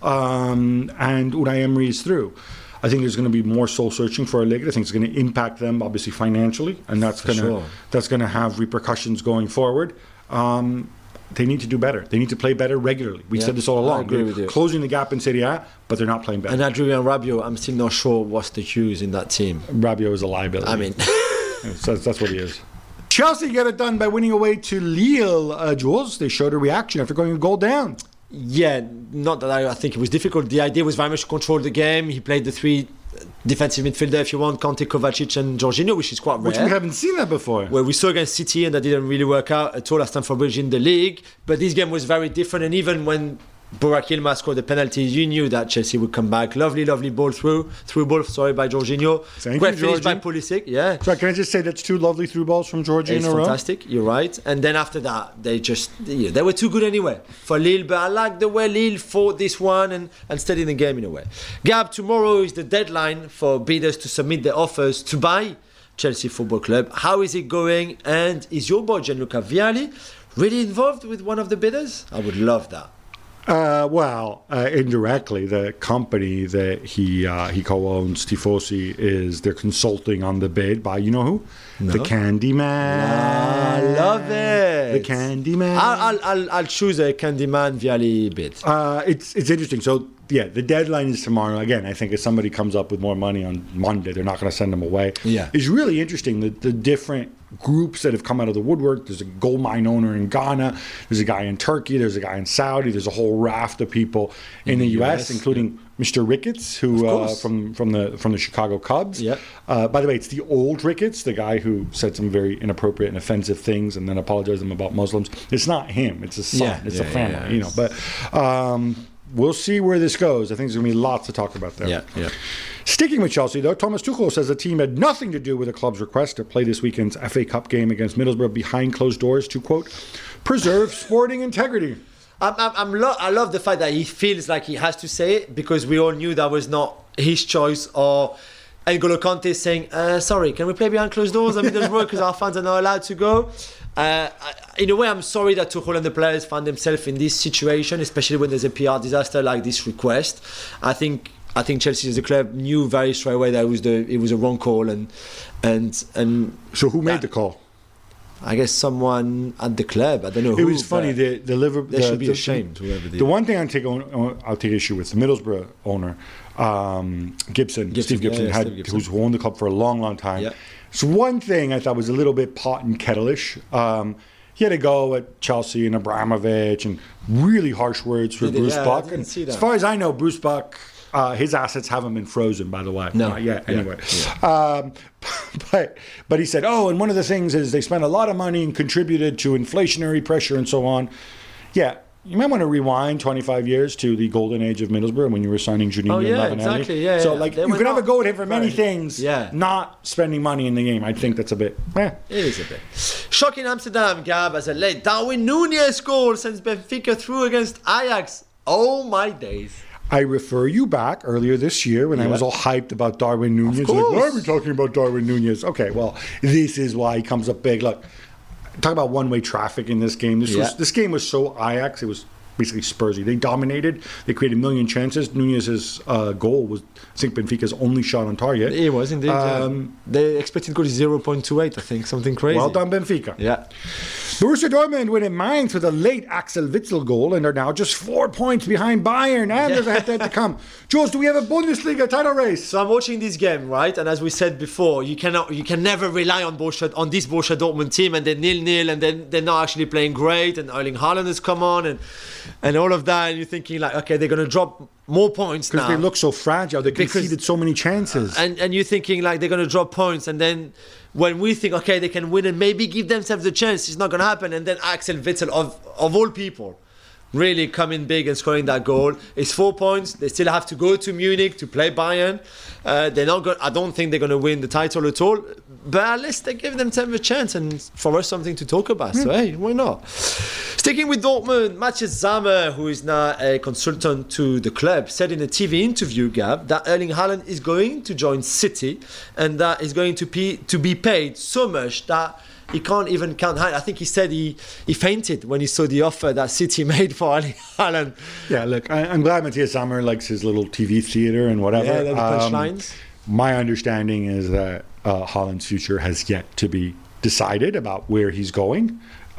Um, and Unai Emery is through. I think there's going to be more soul searching for a league. I think it's going to impact them, obviously, financially, and that's For going to sure. that's going to have repercussions going forward. Um, they need to do better. They need to play better regularly. We Yeah, said this all I along. agree They're with you. closing the gap in Serie A, but they're not playing better. And Adrian Rabiot, I'm still not sure what's the use in that team. Rabiot is a liability. I mean, that's, that's what he is. Chelsea get it done by winning away to Lille, uh, Jules. They showed a reaction after going a goal down. yeah, not that I, I think it was difficult. The idea was very much to control the game. He played the three defensive midfielder, if you want, Kanté, Kovacic and Jorginho, which is quite rare. Which we haven't seen that before. Where we saw against City and that didn't really work out at all at Stamford Bridge in the league. But this game was very different, and even when Burak Yilmaz scored the penalty, you knew that Chelsea would come back. Lovely, lovely ball through, through ball, sorry, by Jorginho. Thank Great you, finish by Georgie. Pulisic, yeah. So can I just say that's two lovely through balls from Georgie It's in a row? fantastic, you're right. And then after that, they just, yeah, they were too good anyway for Lille. But I like the way Lille fought this one and, and stayed in the game in a way. Gab, tomorrow is the deadline for bidders to submit their offers to buy Chelsea Football Club. How is it going? And is your boy Gianluca Vialli really involved with one of the bidders? I would love that. Uh, well, uh, indirectly, the company that he uh, he co-owns, Tifosi, is they're consulting on the bid by, you know who? The Candyman. I love it. The Candyman. I'll, I'll, I'll, I'll choose a Candyman Vialli bid. Uh, it's it's interesting. So yeah, the deadline is tomorrow. Again, I think if somebody comes up with more money on Monday, they're not going to send them away. Yeah. It's really interesting, the, the different groups that have come out of the woodwork. There's a gold mine owner in Ghana. There's a guy in Turkey. There's a guy in Saudi. There's a whole raft of people in, in the, the U S, U S including yeah. Mister Ricketts, who uh, from from the from the Chicago Cubs. Yeah. Uh, by the way, it's the old Ricketts, the guy who said some very inappropriate and offensive things and then apologized to them about Muslims. It's not him. It's his son. Yeah, it's yeah, a family. Yeah, yeah. You know, but um, we'll see where this goes. I think there's going to be lots to talk about there. Yeah, yeah. Sticking with Chelsea, though, Thomas Tuchel says the team had nothing to do with the club's request to play this weekend's F A Cup game against Middlesbrough behind closed doors to, quote, preserve sporting integrity. I'm, I'm, I'm lo- I love the fact that he feels like he has to say it, because we all knew that was not his choice, or N'Golo Kante saying, uh, sorry, can we play behind closed doors at Middlesbrough because our fans are not allowed to go? Uh, in a way, I'm sorry that Tuchel and the players find themselves in this situation, especially when there's a P R disaster like this request. I think I think Chelsea as a club knew very straight away that it was the it was a wrong call, and and and. So who made that, the call? I guess someone at the club. I don't know. It who, was funny. The the Liverpool. They the, should be the, ashamed. Whoever did. The one thing I take on, I'll take issue with the Middlesbrough owner, um, Gibson, Gibson, Steve Gibson, yeah, yeah, had Steve Gibson. who's owned the club for a long, long time. Yeah. So one thing I thought was a little bit pot and kettle-ish. Um, he had a go at Chelsea and Abramovich and really harsh words for Did Bruce it? Yeah, Buck. I didn't see that. As far as I know, Bruce Buck, uh, his assets haven't been frozen, by the way. No. Not yet, Yeah. anyway. Yeah. Um, but but he said, oh, and one of the things is they spent a lot of money and contributed to inflationary pressure and so on. Yeah. You might want to rewind twenty-five years to the golden age of Middlesbrough when you were signing Juninho Oh, yeah, and Lavanelli. exactly. Yeah, so, yeah. like, They you were could have a not go at him for many very- things, Yeah. not spending money in the game. I think that's a bit, eh. It is a bit. Shock in Amsterdam, Gab, as a late Darwin Núñez goal sends Benfica through against Ajax. Oh my days. I refer you back earlier this year when I Yeah. was all hyped about Darwin Núñez. Like, course. why are we talking about Darwin Núñez? Okay, well, this is why he comes up big. Look, talk about one-way traffic in this game. This Yeah. was this game was so Ajax. It was basically Spursy. They dominated. They created a million chances. Núñez's uh, goal was, I think, Benfica's only shot on target. It was indeed. Um, yeah. The expected goal is zero point two eight, I think. Something crazy. Well done, Benfica. Yeah. Borussia Dortmund win in Mainz with a late Axel Witsel goal and are now just four points behind Bayern. And there's a head-to-head to come. Jules, do we have a Bundesliga title race? So I'm watching this game, right? And as we said before, you cannot, you can never rely on Borussia, on this Borussia Dortmund team, and they're nil-nil, and then they're not actually playing great, and Erling Haaland has come on, and and all of that, and you're thinking like, okay, they're going to drop more points now. Because they look so fragile. They Because- conceded so many chances. and and you're thinking like they're going to drop points, and then when we think, okay, they can win and maybe give themselves a chance, it's not going to happen. And then Axel Witsel, of of all people, really coming big and scoring that goal. It's four points. They still have to go to Munich to play Bayern. Uh, they're not going. I don't think they're going to win the title at all. But at least they give themselves a chance, and for us something to talk about. So hey, why not? Sticking with Dortmund, Matthias Sammer, who is now a consultant to the club, said in a T V interview, Gab, that Erling Haaland is going to join City, and that is going to be to be paid so much that he can't even count. I think he said he, he fainted when he saw the offer that City made for Erling Haaland. Yeah, look, I, I'm glad Matthias Sammer likes his little T V theater and whatever. Yeah, the Um, punchlines. my understanding is that uh, Haaland's future has yet to be decided about where he's going.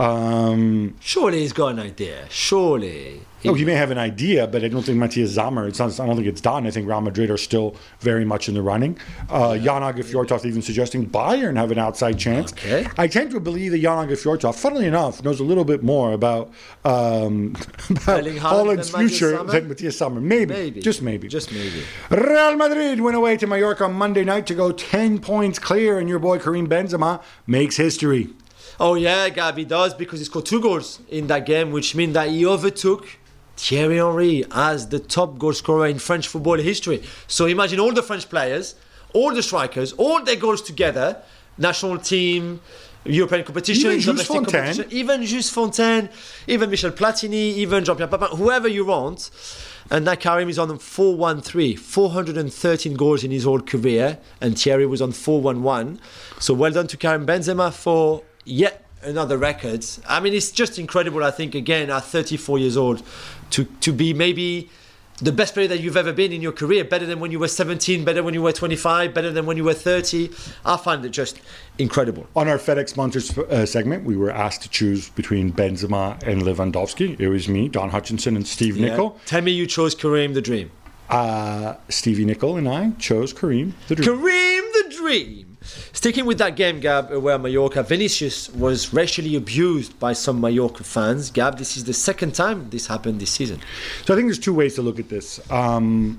Um, Surely he's got an idea. Surely. He- oh, he may have an idea, but I don't think Matthias Sammer, it's not, I don't think it's done. I think Real Madrid are still very much in the running. Uh, Jan Åge Fjørtoft even suggesting Bayern have an outside chance. Okay. I tend to believe that Jan Åge Fjørtoft, funnily enough, knows a little bit more about, um, about Erling Haaland Haaland's than Matthias future Sammer? than Matthias Sammer. Maybe. Maybe. Just maybe. Just maybe. Real Madrid went away to Mallorca on Monday night to go ten points clear, and your boy Karim Benzema makes history. Oh yeah, Gavi does, because he scored two goals in that game, which means that he overtook Thierry Henry as the top goal scorer in French football history. So imagine all the French players, all the strikers, all their goals together, national team, European competition, Even Jules domestic Fontaine. competition, even Just Fontaine, even Michel Platini, even Jean-Pierre Papin, whoever you want. And now Karim is on four one three, four hundred thirteen goals in his whole career, and Thierry was on four one one. So well done to Karim Benzema for yet another record. I mean, it's just incredible, I think, again, at thirty-four years old, to, to be maybe the best player that you've ever been in your career, better than when you were seventeen, better when you were twenty-five, better than when you were thirty. I find it just incredible. On our FedEx Sponsors uh, segment, we were asked to choose between Benzema and Lewandowski. It was me, Don Hutchinson, and Steve Yeah. Nicol. Tell me you chose Kareem the Dream. Uh, Stevie Nicol and I chose Kareem the Dream. Kareem the Dream. Sticking with that game, Gab, where Mallorca, Vinicius was racially abused by some Mallorca fans. Gab, this is the second time this happened this season. So I think there's two ways to look at this. Um,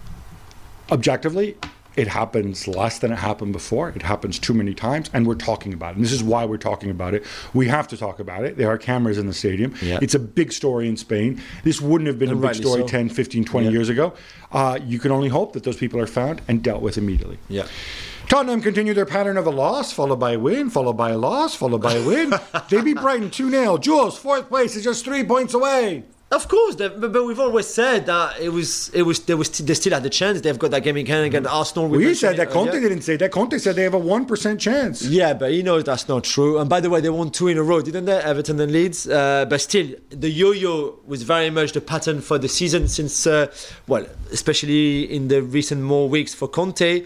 objectively, it happens less than it happened before. It happens too many times, and we're talking about it. And this is why we're talking about it. We have to talk about it. There are cameras in the stadium. Yeah. It's a big story in Spain. This wouldn't have been And a big rightly story so. ten, fifteen, twenty Yeah. years ago. Uh, you can only hope that those people are found and dealt with immediately. Yeah. Tottenham continue their pattern of a loss, followed by a win, followed by a loss, followed by a win. They beat Brighton two nil. Jules, fourth place is just three points away. Of course, they- but but we've always said that it was, it was, they was, they still had the chance. They've got that game in hand against Arsenal. We mentioned said it that. Conte earlier. didn't say that. Conte said they have a one percent chance. Yeah, but he knows that's not true. And by the way, they won two in a row, didn't they? Everton and Leeds. Uh, but still, the yo-yo was very much the pattern for the season since, uh, well, especially in the recent more weeks for Conte.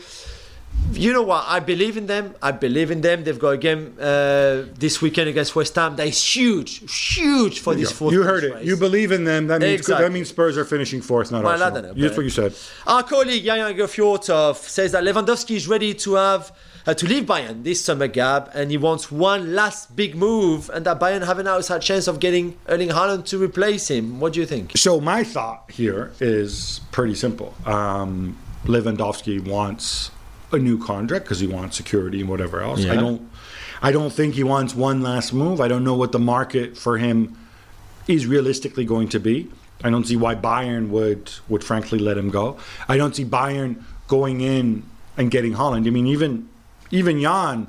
You know what? I believe in them. I believe in them. They've got a game uh, this weekend against West Ham that is huge, huge for this fourth You heard place it. race. You believe in them. That means Exactly. that means Spurs are finishing fourth, not Well, I Arsenal. don't know, That's but- what you said. Our colleague Yaya Gefiortov says that Lewandowski is ready to have uh, to leave Bayern this summer, Gab, and he wants one last big move, and that Bayern have an outside chance of getting Erling Haaland to replace him. What do you think? So my thought here is pretty simple. Um, Lewandowski wants a new contract because he wants security and whatever else. Yeah. I don't. I don't think he wants one last move. I don't know what the market for him is realistically going to be. I don't see why Bayern would would frankly let him go. I don't see Bayern going in and getting Haaland. I mean, even even Jan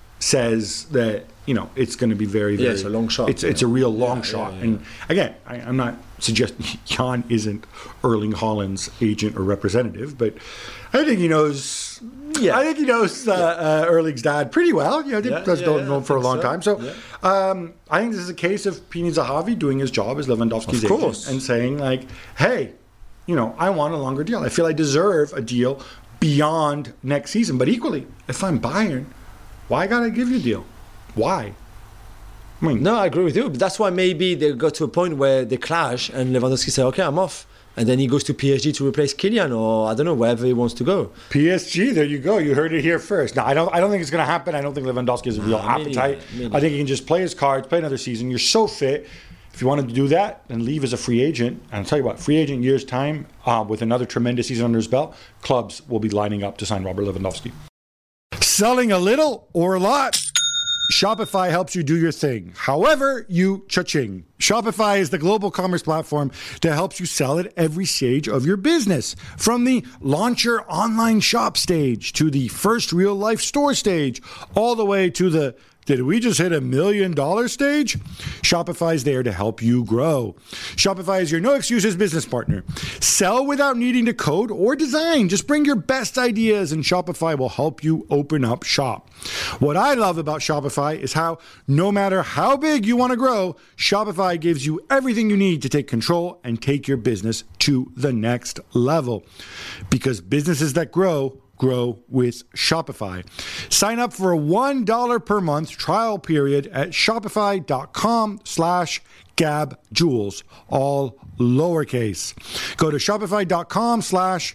says that, you know, it's going to be very, very Yeah, it's a long shot. It's it's a real long Yeah, shot. yeah, yeah. And again, I, I'm not suggesting Jan isn't Erling Haaland's agent or representative, but I think he knows. Yeah. I think he knows uh, uh, Erling's dad pretty well. You know, they Yeah, just yeah, don't yeah, know I him for a think long so. time. So Yeah. um, I think this is a case of Pini Zahavi doing his job as Lewandowski's Of agent course. and saying, like, hey, you know, I want a longer deal. I feel I deserve a deal beyond next season. But equally, if I'm Bayern, why gotta give you a deal? Why? I mean, No, I agree with you. But that's why maybe they got to a point where they clash, and Lewandowski said, "Okay, I'm off." And then he goes to P S G to replace Kylian, or I don't know, wherever he wants to go. P S G, there you go. You heard it here first. No, I don't. I don't think it's going to happen. I don't think Lewandowski has a real Nah, me appetite. neither, me I neither. think he can just play his cards, play another season. You're so fit. If you wanted to do that, then leave as a free agent. And I'll tell you what, free agent year's time, uh, with another tremendous season under his belt, clubs will be lining up to sign Robert Lewandowski. Selling a little or a lot? Shopify helps you do your thing. However, you cha-ching. Shopify is the global commerce platform that helps you sell at every stage of your business. From the launch your online shop stage to the first real life store stage, all the way to the did we just hit a million dollar stage? Shopify is there to help you grow. Shopify is your no excuses business partner. Sell without needing to code or design. Just bring your best ideas and Shopify will help you open up shop. What I love about Shopify is how no matter how big you want to grow, Shopify gives you everything you need to take control and take your business to the next level. Because businesses that grow, grow with Shopify. Sign up for a one dollar per month trial period at shopify.com slash gabjules, all lowercase. Go to shopify.com slash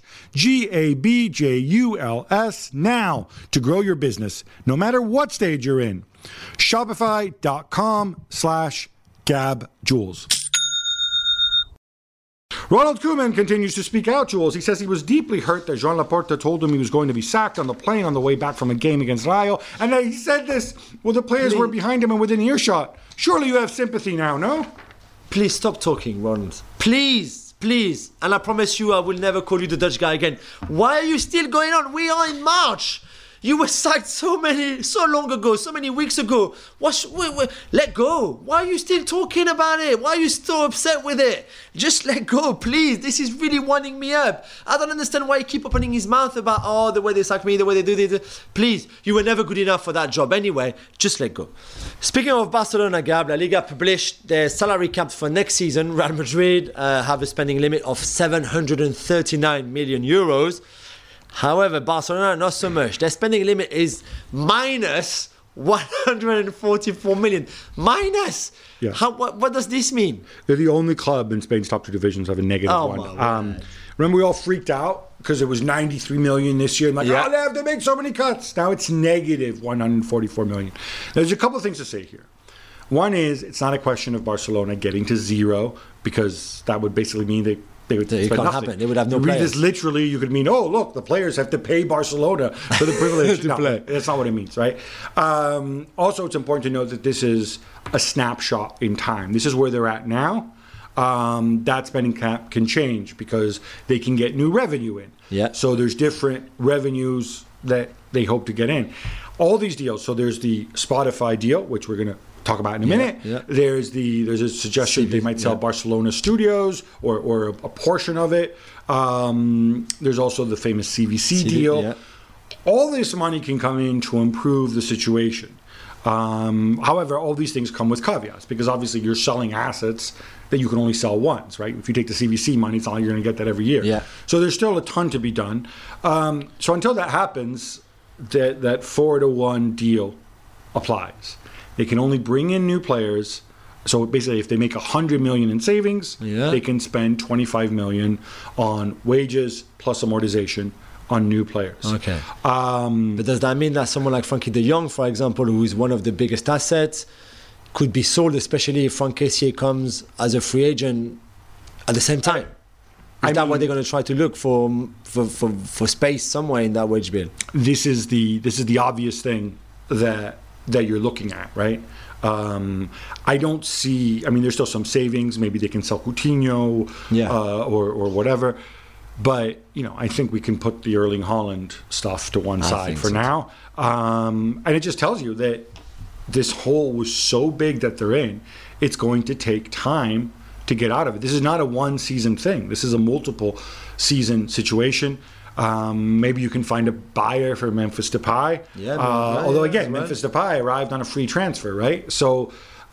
G-A-B-J-U-L-S now to grow your business, no matter what stage you're in. Shopify.com slash gabjules. Ronald Koeman continues to speak out, Jules. He says he was deeply hurt that Joan Laporta told him he was going to be sacked on the plane on the way back from a game against Rayo. And that he said this while the players Please. were behind him and within earshot. Surely you have sympathy now, no? Please stop talking, Ronald. Please, please. And I promise you I will never call you the Dutch guy again. Why are you still going on? We are in March. You were sacked so many, so long ago, so many weeks ago. What? Sh- wait, wait, let go. Why are you still talking about it? Why are you so upset with it? Just let go, please. This is really winding me up. I don't understand why you keep opening his mouth about, oh, the way they sack me, the way they do this. Please, you were never good enough for that job anyway. Just let go. Speaking of Barcelona, Gab, La Liga published their salary cap for next season. Real Madrid uh, have a spending limit of seven hundred thirty-nine million euros. However, Barcelona, not so much. Their spending limit is minus one hundred forty-four million. Minus! Yeah. How, what, what does this mean? They're the only club in Spain's top two divisions have a negative Oh, one. my Um, word. remember, we all freaked out because it was ninety-three million this year. And like, Yeah. oh, they have to make so many cuts. Now it's negative one hundred forty-four million. There's a couple of things to say here. One is, it's not a question of Barcelona getting to zero, because that would basically mean they They would It spend can't nothing. happen. They would have no You read players. this literally, you could mean, oh, look, the players have to pay Barcelona for the privilege To no, play. That's not what it means, right? Um, also, it's important to note that this is a snapshot in time. This is where they're at now. Um, that spending cap can change because they can get new revenue in. Yeah. So there's different revenues that they hope to get in. All these deals. So there's the Spotify deal, which we're going to talk about in a Yeah, minute. yeah. There's the there's a suggestion C V, they might sell yeah. Barcelona Studios or, or a, a portion of it. Um, there's also the famous C V C, C V, deal. yeah. All this money can come in to improve the situation. Um, however, all these things come with caveats because obviously you're selling assets that you can only sell once, right? If you take the C V C money, it's not like you're going to get that every year. Yeah. So there's still a ton to be done. Um, so until that happens, that that four to one deal applies. They can only bring in new players. So basically, if they make one hundred million in savings, Yeah. they can spend twenty-five million on wages plus amortization on new players. Okay. Um, But does that mean that someone like Frankie de Jong, for example, who is one of the biggest assets, could be sold, especially if Frank Kessié comes as a free agent at the same time? Is I that mean- what they're going to try to look for, for for for space somewhere in that wage bill? this is the this is the obvious thing that that you're looking at, right? Um, I don't see. I mean, there's still some savings. Maybe they can sell Coutinho, Yeah. uh, or or whatever. But you know, I think we can put the Erling Haaland stuff to one I side think for so now. Um, and it just tells you that this hole was so big that they're in. It's going to take time to get out of it. This is not a one season thing. This is a multiple season situation. Um, maybe you can find a buyer for Memphis Depay. Yeah, Uh, right, although yeah, again, right. Memphis Depay arrived on a free transfer, right? So,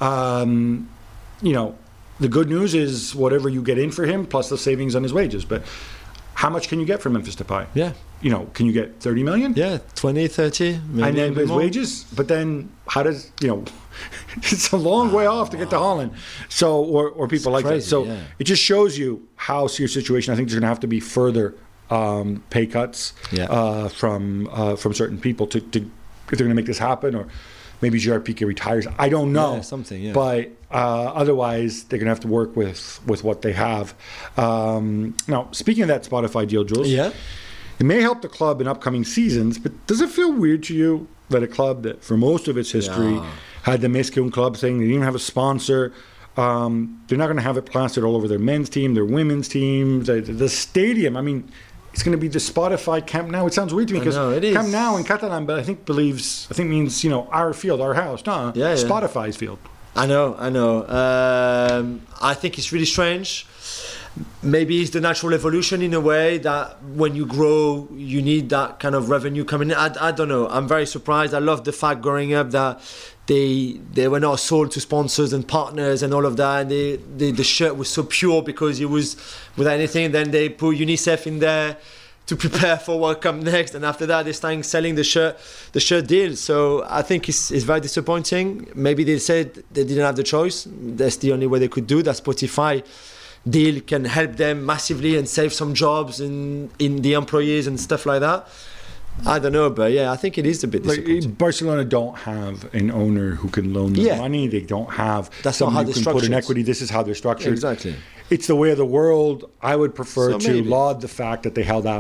um, you know, the good news is whatever you get in for him plus the savings on his wages. But how much can you get for Memphis Depay? Yeah. You know, can you get thirty million? Yeah, twenty, thirty, maybe And a then bit his more. wages, but then how does you know? It's a long way off to get to Holland, so or or people like that. crazy, So yeah. it just shows you how serious situation. I think there's going to have to be further um, pay cuts Yeah. uh, from uh, from certain people to, to if they're going to make this happen, or maybe Gerard Piqué retires. I don't know. Yeah, something, yeah. But uh, otherwise, they're going to have to work with with what they have. Um, now, speaking of that Spotify deal, Jules. Yeah. It may help the club in upcoming seasons, but does it feel weird to you that a club that for most of its history Yeah. had the Mesquite Club thing, they didn't even have a sponsor, um, they're not going to have it plastered all over their men's team, their women's team, the, the stadium. I mean, it's going to be the Spotify Camp Nou. It sounds weird to me I because know, it is. Camp Nou in Catalan, but I think believes, I think means, you know, our field, our house. No, Yeah, yeah. Spotify's field. I know, I know. Um, I think it's really strange. Maybe it's the natural evolution in a way that when you grow, you need that kind of revenue coming in. I, I don't know. I'm very surprised. I love the fact growing up that they they were not sold to sponsors and partners and all of that. And they, they, the shirt was so pure because it was without anything. Then they put UNICEF in there to prepare for what comes next, and after that they started selling the shirt the shirt deal. So I think it's, it's very disappointing. Maybe they said they didn't have the choice. That's the only way they could do that. Spotify deal can help them massively and save some jobs in in the employees and stuff like that. I don't know, but yeah, I think it is a bit Like disappointing. Barcelona don't have an owner who can loan them Yeah. money. They don't have That's not someone how who they're can put in structured. equity. This is how they're structured. Exactly. It's the way of the world. I would prefer So to maybe. laud the fact that they held out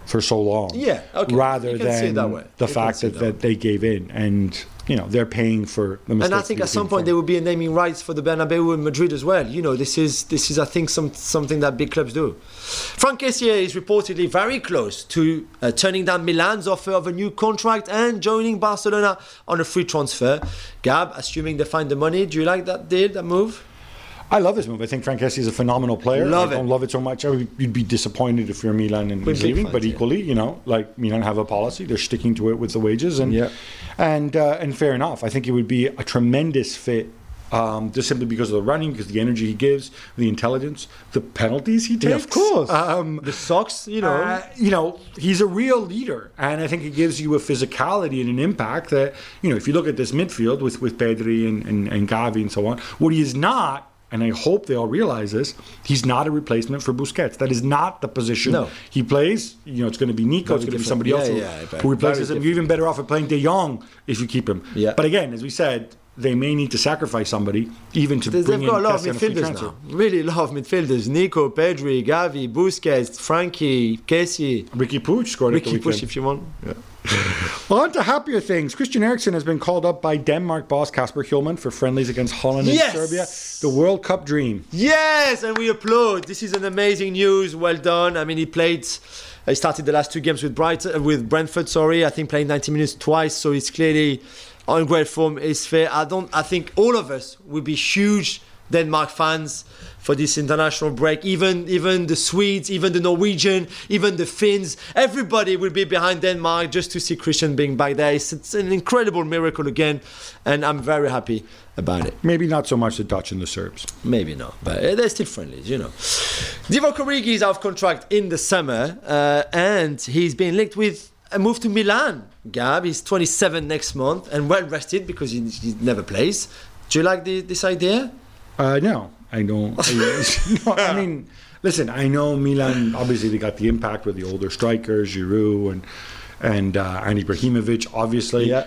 for so long. Yeah, okay. Rather You can see it than that way. the You can fact see it that, that that they gave in, and you know they're paying for the mistakes. And I think that at some they've point been there will be a naming rights for the Bernabeu in Madrid as well. You know, this is this is I think some something that big clubs do. Franck Kessié is reportedly very close to uh, turning down Milan's offer of a new contract and joining Barcelona on a free transfer. Gab, assuming they find the money, do you like that deal, that move? I love this move. I think Franck Kessié is a phenomenal player. Love I don't it. love it so much. I would, you'd be disappointed if you're Milan and We're he's big leaving. fans, But yeah. equally, you know, like Milan have a policy. They're sticking to it with the wages, and Yeah. and uh, and fair enough. I think it would be a tremendous fit. Um, just simply because of the running, because the energy he gives, the intelligence, the penalties he takes. Yeah, of course. Um, The socks, you know. uh, you know, he's a real leader, and I think it gives you a physicality and an impact that, you know, if you look at this midfield with, with Pedri and, and, and Gavi and so on, what he is not, and I hope they all realize this, he's not a replacement for Busquets. That is not the position No. he plays. You know, it's going to be Nico, it's Very going to be different. somebody Yeah, else who, yeah, very- who replaces very him. You're even better off at playing De Jong if you keep him. Yeah. But again, as we said, they may need to sacrifice somebody even to They've bring got a in lot of Kessié on a free midfielders transfer. now. Really a lot of midfielders. Nico, Pedri, Gavi, Busquets, Frankie, Kessié. Ricky Puig scored at the Ricky weekend. Push if you want. Yeah. Well, on to happier things. Christian Eriksen has been called up by Denmark boss Kasper Hjulmand for friendlies against Holland Yes! and Serbia. The World Cup dream. Yes, and we applaud. This is an amazing news. Well done. I mean, he played. He started the last two games with Brighton, with Brentford. Sorry, I think playing ninety minutes twice. So he's clearly on great form. Is fair. I don't. I think all of us will be huge Denmark fans for this international break. Even even the Swedes, even the Norwegian, even the Finns. Everybody will be behind Denmark just to see Christian being back there. It's, it's an incredible miracle again, and I'm very happy about it. Maybe not so much the Dutch and the Serbs. Maybe not, but they're still friendlies, you know. Divock Origi is out of contract in the summer, uh, and he's been linked with a move to Milan. Gab, he's twenty-seven next month and well rested because he, he never plays. Do you like the, this idea? Uh, no, I don't. no, I mean, listen, I know Milan, obviously they got the impact with the older strikers, Giroud and and, uh, and Ibrahimovic, obviously. Yeah.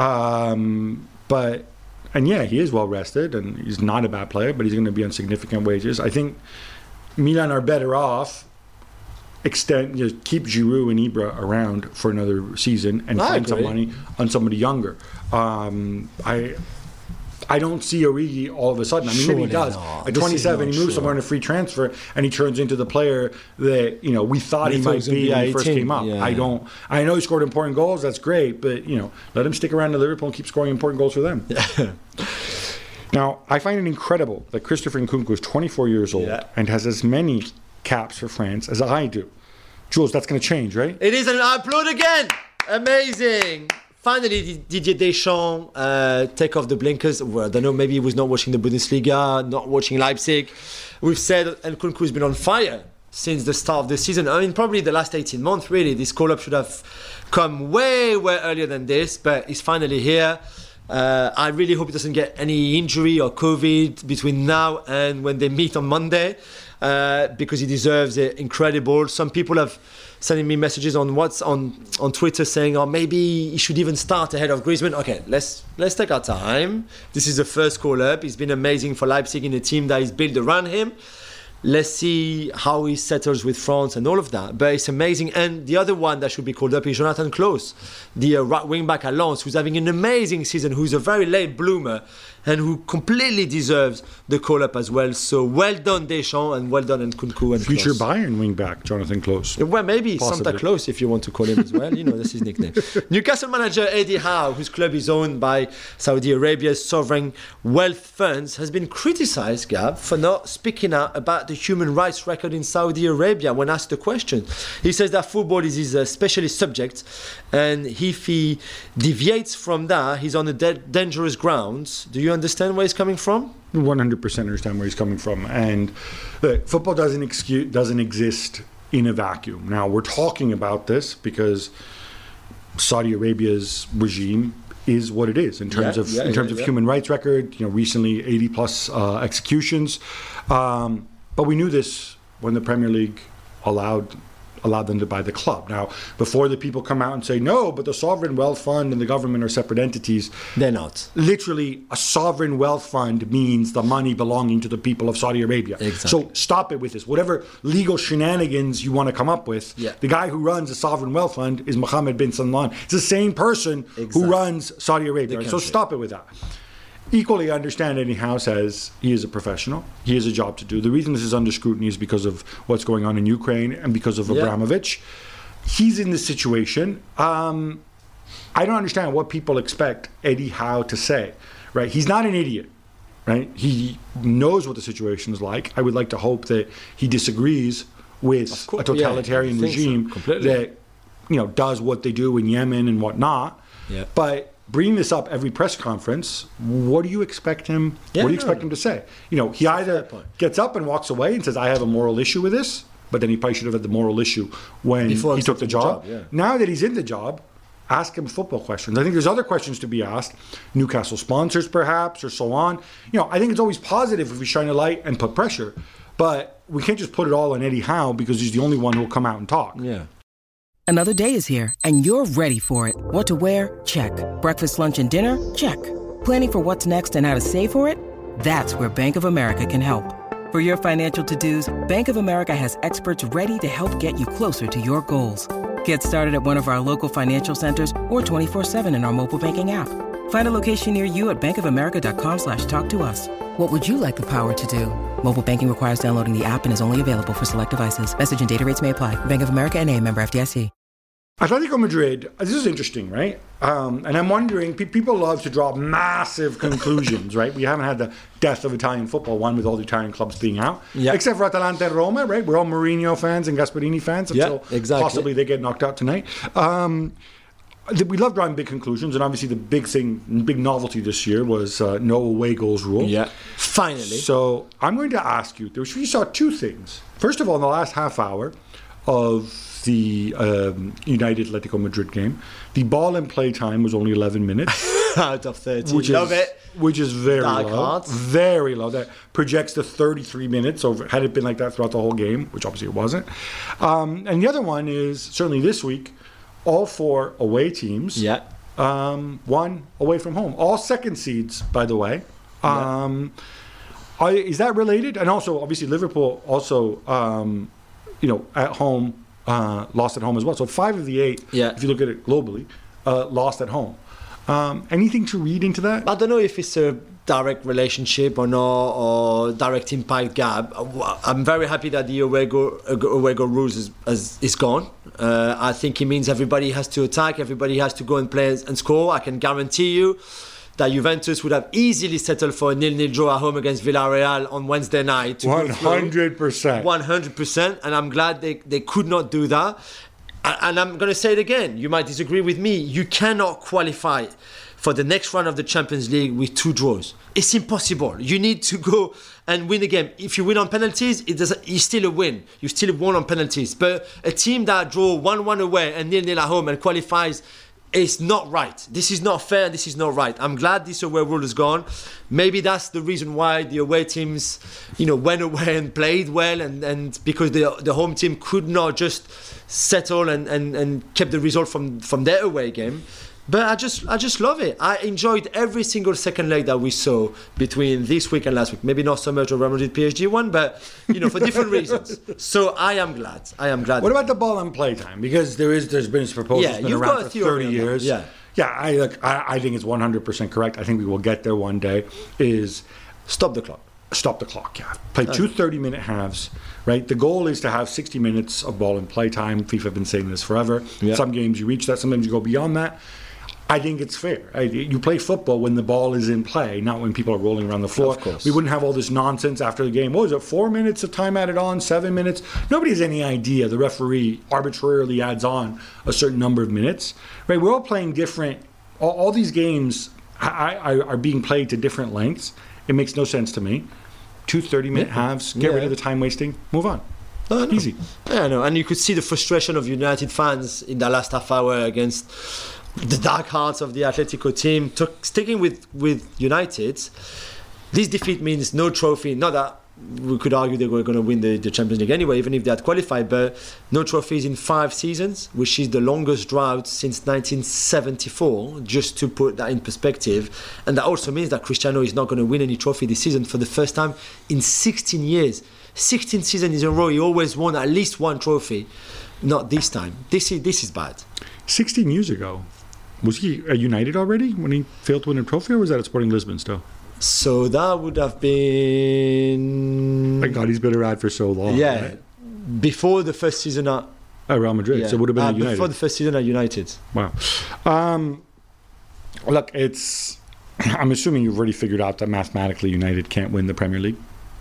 Um, but, and yeah, he is well rested and he's not a bad player, but he's going to be on significant wages. I think Milan are better off extend, you know, keep Giroud and Ibra around for another season and I find some agree. money on somebody younger. Um, I I don't see Origi all of a sudden. I mean, maybe he Surely does. not. At This is twenty-seven, not he moves true. somewhere in a free transfer, and he turns into the player that you know we thought We he thought he might was gonna be be when he first eighteen. came up. Yeah. I don't. I know he scored important goals. That's great, but you know, let him stick around to Liverpool and keep scoring important goals for them. Now, I find it incredible that Christopher Nkunku is twenty-four years old Yeah. and has as many caps for France as I do. Jules, that's going to change, right? It is an upload again. Amazing. Finally, Didier Deschamps uh, take off the blinkers. Well, I don't know, maybe he was not watching the Bundesliga, not watching Leipzig. We've said Nkunku has been on fire since the start of the season. I mean, probably the last eighteen months, really. This call-up should have come way, way earlier than this, but he's finally here. Uh, I really hope he doesn't get any injury or COVID between now and when they meet on Monday, uh, because he deserves it. Incredible. Some people have sending me messages on what's on on Twitter saying, "Oh, maybe he should even start ahead of Griezmann." Okay, let's let's take our time. This is the first call up. He's been amazing for Leipzig in a team that is built around him. Let's see how he settles with France and all of that. But it's amazing. And the other one that should be called up is Jonathan Klaus, the uh, right wing back at Lens, who's having an amazing season, who's a very late bloomer, and who completely deserves the call up as well. So well done Deschamps, and well done Nkunku and Future Klose. Bayern wingback Jonathan Klose. Well, maybe Possibly. Santa Claus, if you want to call him as well. You know, that's his nickname. Newcastle manager Eddie Howe, whose club is owned by Saudi Arabia's sovereign wealth funds, has been criticised, Gab, for not speaking out about the human rights record in Saudi Arabia when asked the question. He says that football is his uh, specialist subject, and if he deviates from that, he's on a de- dangerous ground. Do you understand where he's coming from? one hundred percent understand where he's coming from. And look, football doesn't excuse, doesn't exist in a vacuum. Now, we're talking about this because Saudi Arabia's regime is what it is in terms Yeah, of yeah, in terms yeah, of yeah. human rights record. You know, recently eighty plus uh, executions. Um, but we knew this when the Premier League allowed allowed them to buy the club. Now, before the people come out and say, no, but the sovereign wealth fund and the government are separate entities. They're not. Literally, a sovereign wealth fund means the money belonging to the people of Saudi Arabia. Exactly. So stop it with this. Whatever legal shenanigans you want to come up with, yeah. the guy who runs a sovereign wealth fund is Mohammed bin Salman. It's the same person exactly. who runs Saudi Arabia. Right? So stop it with that. Equally, I understand Eddie Howe says he is a professional. He has a job to do. The reason this is under scrutiny is because of what's going on in Ukraine and because of yeah. Abramovich. He's in this situation. Um, I don't understand what people expect Eddie Howe to say. Right? He's not an idiot. Right? He knows what the situation is like. I would like to hope that he disagrees with a totalitarian yeah, regime so, that you know does what they do in Yemen and whatnot. Yeah. But bringing this up every press conference, what do you expect him? Yeah, what do you expect no. him to say? You know, he either gets up and walks away and says, "I have a moral issue with this," but then he probably should have had the moral issue when Before he took the job. The job yeah. Now that he's in the job, ask him football questions. I think there's other questions to be asked. Newcastle sponsors, perhaps, or so on. You know, I think it's always positive if we shine a light and put pressure, but we can't just put it all on Eddie Howe because he's the only one who will come out and talk. Yeah. Another day is here, and you're ready for it. What to wear? Check. Breakfast, lunch, and dinner? Check. Planning for what's next and how to save for it? That's where Bank of America can help. For your financial to-dos, Bank of America has experts ready to help get you closer to your goals. Get started at one of our local financial centers or twenty-four seven in our mobile banking app. Find a location near you at bankofamerica.com slash talk to us. What would you like the power to do? Mobile banking requires downloading the app and is only available for select devices. Message and data rates may apply. Bank of America N A, member F D I C. Atletico Madrid, this is interesting, right? Um, and I'm wondering, pe- people love to draw massive conclusions, right? We haven't had the death of Italian football, one with all the Italian clubs being out. Yep. Except for Atalanta and Roma, right? We're all Mourinho fans and Gasperini fans until yep, exactly. possibly they get knocked out tonight. Um, we love drawing big conclusions, and obviously the big thing, big novelty this year was uh, no away goals rule. Yeah, finally. So I'm going to ask you, we saw two things. First of all, in the last half hour of the um, United Atletico Madrid game, the ball and play time was only eleven minutes out of thirty. Which Love is, it. Which is very Dark low. Hearts. Very low. That projects to thirty-three minutes over. Had it been like that throughout the whole game, which obviously it wasn't. Um, and the other one is certainly this week, all four away teams. Yeah. Um, one away from home. All second seeds, by the way. Um, yeah. are, is that related? And also, obviously, Liverpool also, um, you know, at home. Uh, lost at home as well. So five of the eight, yeah. if you look at it globally, uh, lost at home. Um, anything to read into that? I don't know if it's a direct relationship or not, or direct impact gap. I'm very happy that the away goal, away goal rules is, is, is gone. Uh, I think it means everybody has to attack, everybody has to go and play and score. I can guarantee you that Juventus would have easily settled for a nil-nil draw at home against Villarreal on Wednesday night. one hundred percent. one hundred percent. And I'm glad they, they could not do that. And I'm going to say it again. You might disagree with me. You cannot qualify for the next round of the Champions League with two draws. It's impossible. You need to go and win a game. If you win on penalties, it doesn't, it's still a win. You still won on penalties. But a team that draw one one away and nil-nil at home and qualifies, it's not right. This is not fair. This is not right. I'm glad this away rule is gone. Maybe that's the reason why the away teams, you know, went away and played well, and, and because the the home team could not just settle and, and, and kept the result from, from their away game. But I just I just love it. I enjoyed every single second leg that we saw between this week and last week. Maybe not so much the Real Madrid P S G one, but you know, for different reasons. So I am glad. I am glad. What about the ball and play time? Because there is there's been this proposal yeah, that's been you've around got for a theory thirty years. Yeah. Yeah, I, look, I I think it's one hundred percent correct. I think we will get there one day. Is stop the clock. Stop the clock, yeah. Play two thirty-minute halves, right? The goal is to have sixty minutes of ball and play time. FIFA have been saying this forever. Yeah. Some games you reach that, sometimes you go beyond that. I think it's fair. I, you play football when the ball is in play, not when people are rolling around the floor. Of course. We wouldn't have all this nonsense after the game. What was it, four minutes of time added on, seven minutes? Nobody has any idea. The referee arbitrarily adds on a certain number of minutes. Right? We're all playing different. All, all these games I, I, are being played to different lengths. It makes no sense to me. Two thirty-minute yeah. halves, get yeah. rid of the time wasting, move on. No, no. Easy. Yeah, I know. And you could see the frustration of United fans in that last half hour against the dark hearts of the Atletico team. Took, sticking with, with United, this defeat means no trophy. Not that we could argue they were going to win the, the Champions League anyway, even if they had qualified. But no trophies in five seasons, which is the longest drought since nineteen seventy-four, just to put that in perspective. And that also means that Cristiano is not going to win any trophy this season for the first time in sixteen years. sixteen seasons in a row, he always won at least one trophy. Not this time. This is this is bad. sixteen years ago, was he at United already when he failed to win a trophy, or was that at Sporting Lisbon still? So that would have been... Thank God he's been around for so long. Yeah, right? Before the first season at... At Real Madrid, yeah. so it would have been uh, at United. Before the first season at United. Wow. Um, look, it's... I'm assuming you've already figured out that mathematically United can't win the Premier League.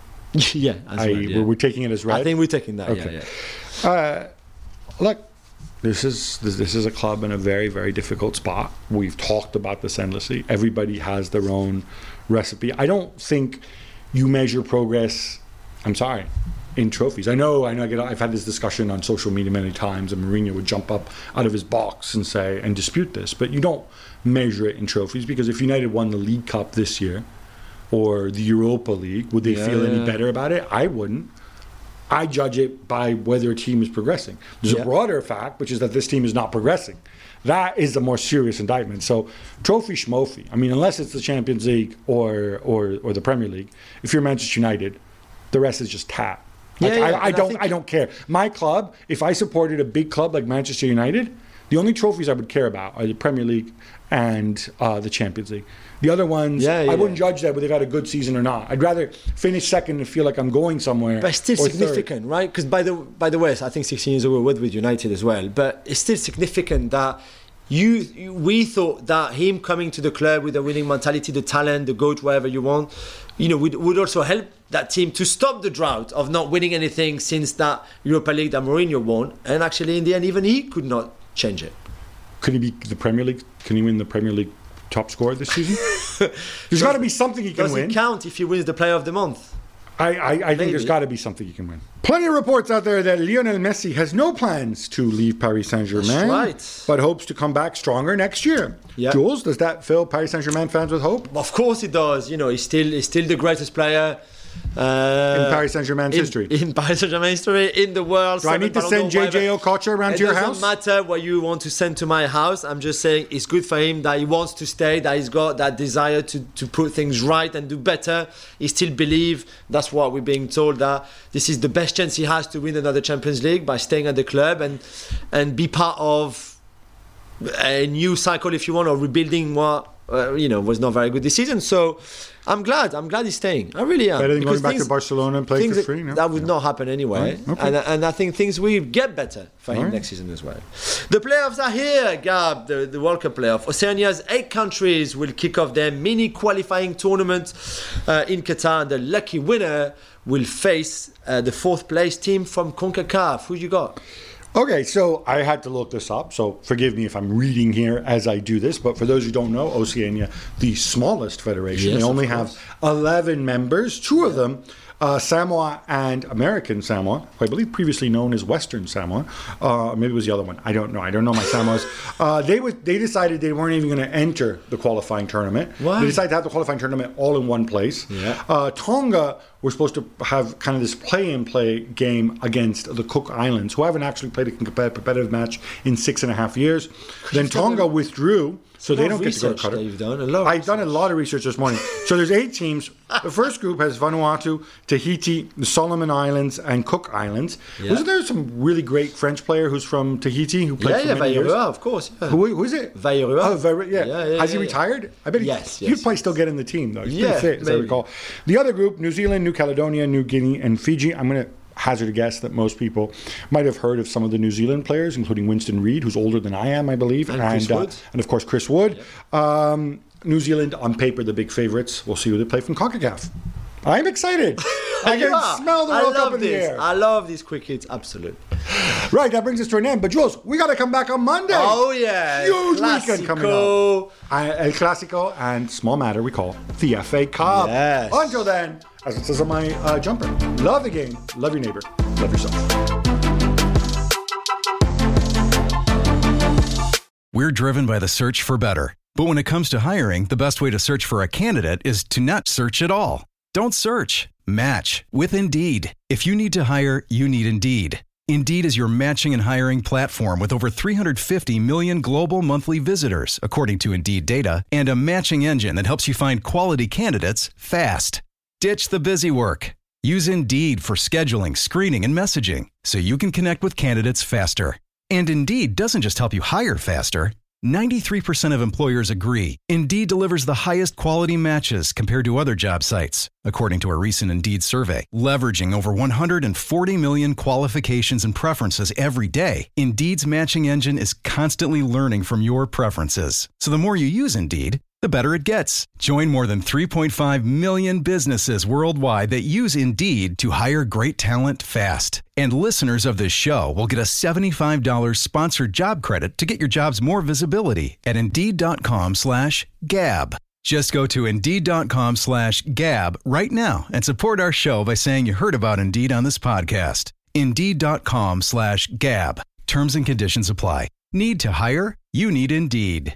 yeah, as I, well, yeah. We're, we're taking it as read? I think we're taking that, okay. yeah, yeah. Uh, look, this is this, this is a club in a very, very difficult spot. We've talked about this endlessly. Everybody has their own recipe. I don't think you measure progress, I'm sorry, in trophies. I know, I know I get, I've had this discussion on social media many times, and Mourinho would jump up out of his box and say, and dispute this, but you don't measure it in trophies, because if United won the League Cup this year, or the Europa League, would they yeah. feel any better about it? I wouldn't. I judge it by whether a team is progressing. There's yeah. a broader fact, which is that this team is not progressing. That is the more serious indictment. So, trophy schmofy. I mean, unless it's the Champions League or or or the Premier League, if you're Manchester United, the rest is just tat. Like, Yeah, yeah, I, I and I don't think- I don't care. My club, if I supported a big club like Manchester United, the only trophies I would care about are the Premier League and uh, the Champions League. The other ones, Yeah, yeah, I wouldn't yeah. judge that whether they've had a good season or not. I'd rather finish second and feel like I'm going somewhere. But it's still or third. significant, right? Because by the by the way, I think sixteen years ago we were with United as well. But it's still significant that you, you we thought that him coming to the club with a winning mentality, the talent, the goat, whatever you want, you know, would would also help that team to stop the drought of not winning anything since that Europa League that Mourinho won. And actually, in the end, even he could not change it. Could he be the Premier League? Can he win the Premier League top scorer this season? There's got to be something he can Does win. it count if he wins the Player of the Month? I, I, I think there's got to be something he can win. Plenty of reports out there that Lionel Messi has no plans to leave Paris Saint-Germain, That's right. but hopes to come back stronger next year. Yeah. Jules, does that fill Paris Saint-Germain fans with hope? Of course it does. You know, he's still he's still the greatest player. Uh, In Paris Saint-Germain's in, history. In Paris Saint-Germain's history, in the world. Do I need to send J J Okocha around it to your doesn't house? matter what you want to send to my house. I'm just saying it's good for him that he wants to stay, that he's got that desire to, to put things right and do better. He still believes, that's what we're being told, that this is the best chance he has to win another Champions League by staying at the club and and be part of a new cycle, if you want, or rebuilding what uh, you know was not very good this season. So I'm glad. I'm glad he's staying. I really am. Better than Because going back things- to Barcelona and playing things for that- free, no? That would Yeah. not happen anyway. Right, okay. And and I think things will get better for him All right. next season as well. The playoffs are here, Gab. The, the World Cup playoff. Oceania's eight countries will kick off their mini qualifying tournament uh, in Qatar. And the lucky winner will face uh, the fourth place team from CONCACAF. Who you got? Okay, so I had to look this up, so forgive me if I'm reading here as I do this, but for those who don't know, Oceania, the smallest federation, Yes, they of only course. have eleven members, two of them uh, Samoa and American Samoa, who I believe previously known as Western Samoa. Uh, maybe it was the other one. I don't know. I don't know my Samoas. Uh, they would, they decided they weren't even going to enter the qualifying tournament. Why? They decided to have the qualifying tournament all in one place. Yeah. Uh, Tonga were supposed to have kind of this play-and-play game against the Cook Islands, who haven't actually played a competitive match in six and a half years. Then Tonga withdrew, so they don't get to go to Research that Qatar. you've done a lot. of I've done a lot of research this morning. So there's eight teams. The first group has Vanuatu, Tahiti, the Solomon Islands, and Cook Islands. Yeah. Wasn't there some really great French player who's from Tahiti who played Yeah, for yeah, many years? Vairua, of course. Yeah. Who, who is it? Vairua. Oh, Vairua, yeah. Yeah, yeah, Has he yeah, yeah. retired? I bet he, Yes, he'd yes. probably still get in the team, though. He's Yeah, pretty fit, as I maybe. recall. The other group, New Zealand, New Caledonia, New Guinea, and Fiji. I'm going to hazard a guess that most people might have heard of some of the New Zealand players, including Winston Reid, who's older than I am, I believe. And Chris uh, Wood. and of course, Chris Wood. Um, New Zealand, on paper, the big favourites. We'll see who they play from CONCACAF. I'm excited. I You can are. smell the I World Cup love in the this. air. I love these quick hits. Absolutely. Right, that brings us to an end. But Jules, we got to come back on Monday. Oh yeah, Huge weekend coming Classico. up. Uh, El Clasico and small matter we call the F A Cup. Yes. Until then, as it says on my uh, jumper, love the game, love your neighbor, love yourself. We're driven by the search for better. But when it comes to hiring, the best way to search for a candidate is to not search at all. Don't search. Match with Indeed. If you need to hire, you need Indeed. Indeed is your matching and hiring platform with over three hundred fifty million global monthly visitors, according to Indeed data, and a matching engine that helps you find quality candidates fast. Ditch the busy work. Use Indeed for scheduling, screening, and messaging so you can connect with candidates faster. And Indeed doesn't just help you hire faster. ninety-three percent of employers agree Indeed delivers the highest quality matches compared to other job sites, according to a recent Indeed survey. Leveraging over one hundred forty million qualifications and preferences every day, Indeed's matching engine is constantly learning from your preferences. So the more you use Indeed, the better it gets. Join more than three point five million businesses worldwide that use Indeed to hire great talent fast. And listeners of this show will get a seventy-five dollars sponsored job credit to get your jobs more visibility at Indeed.com slash Gab. Just go to Indeed.com slash Gab right now and support our show by saying you heard about Indeed on this podcast. Indeed.com slash Gab. Terms and conditions apply. Need to hire? You need Indeed.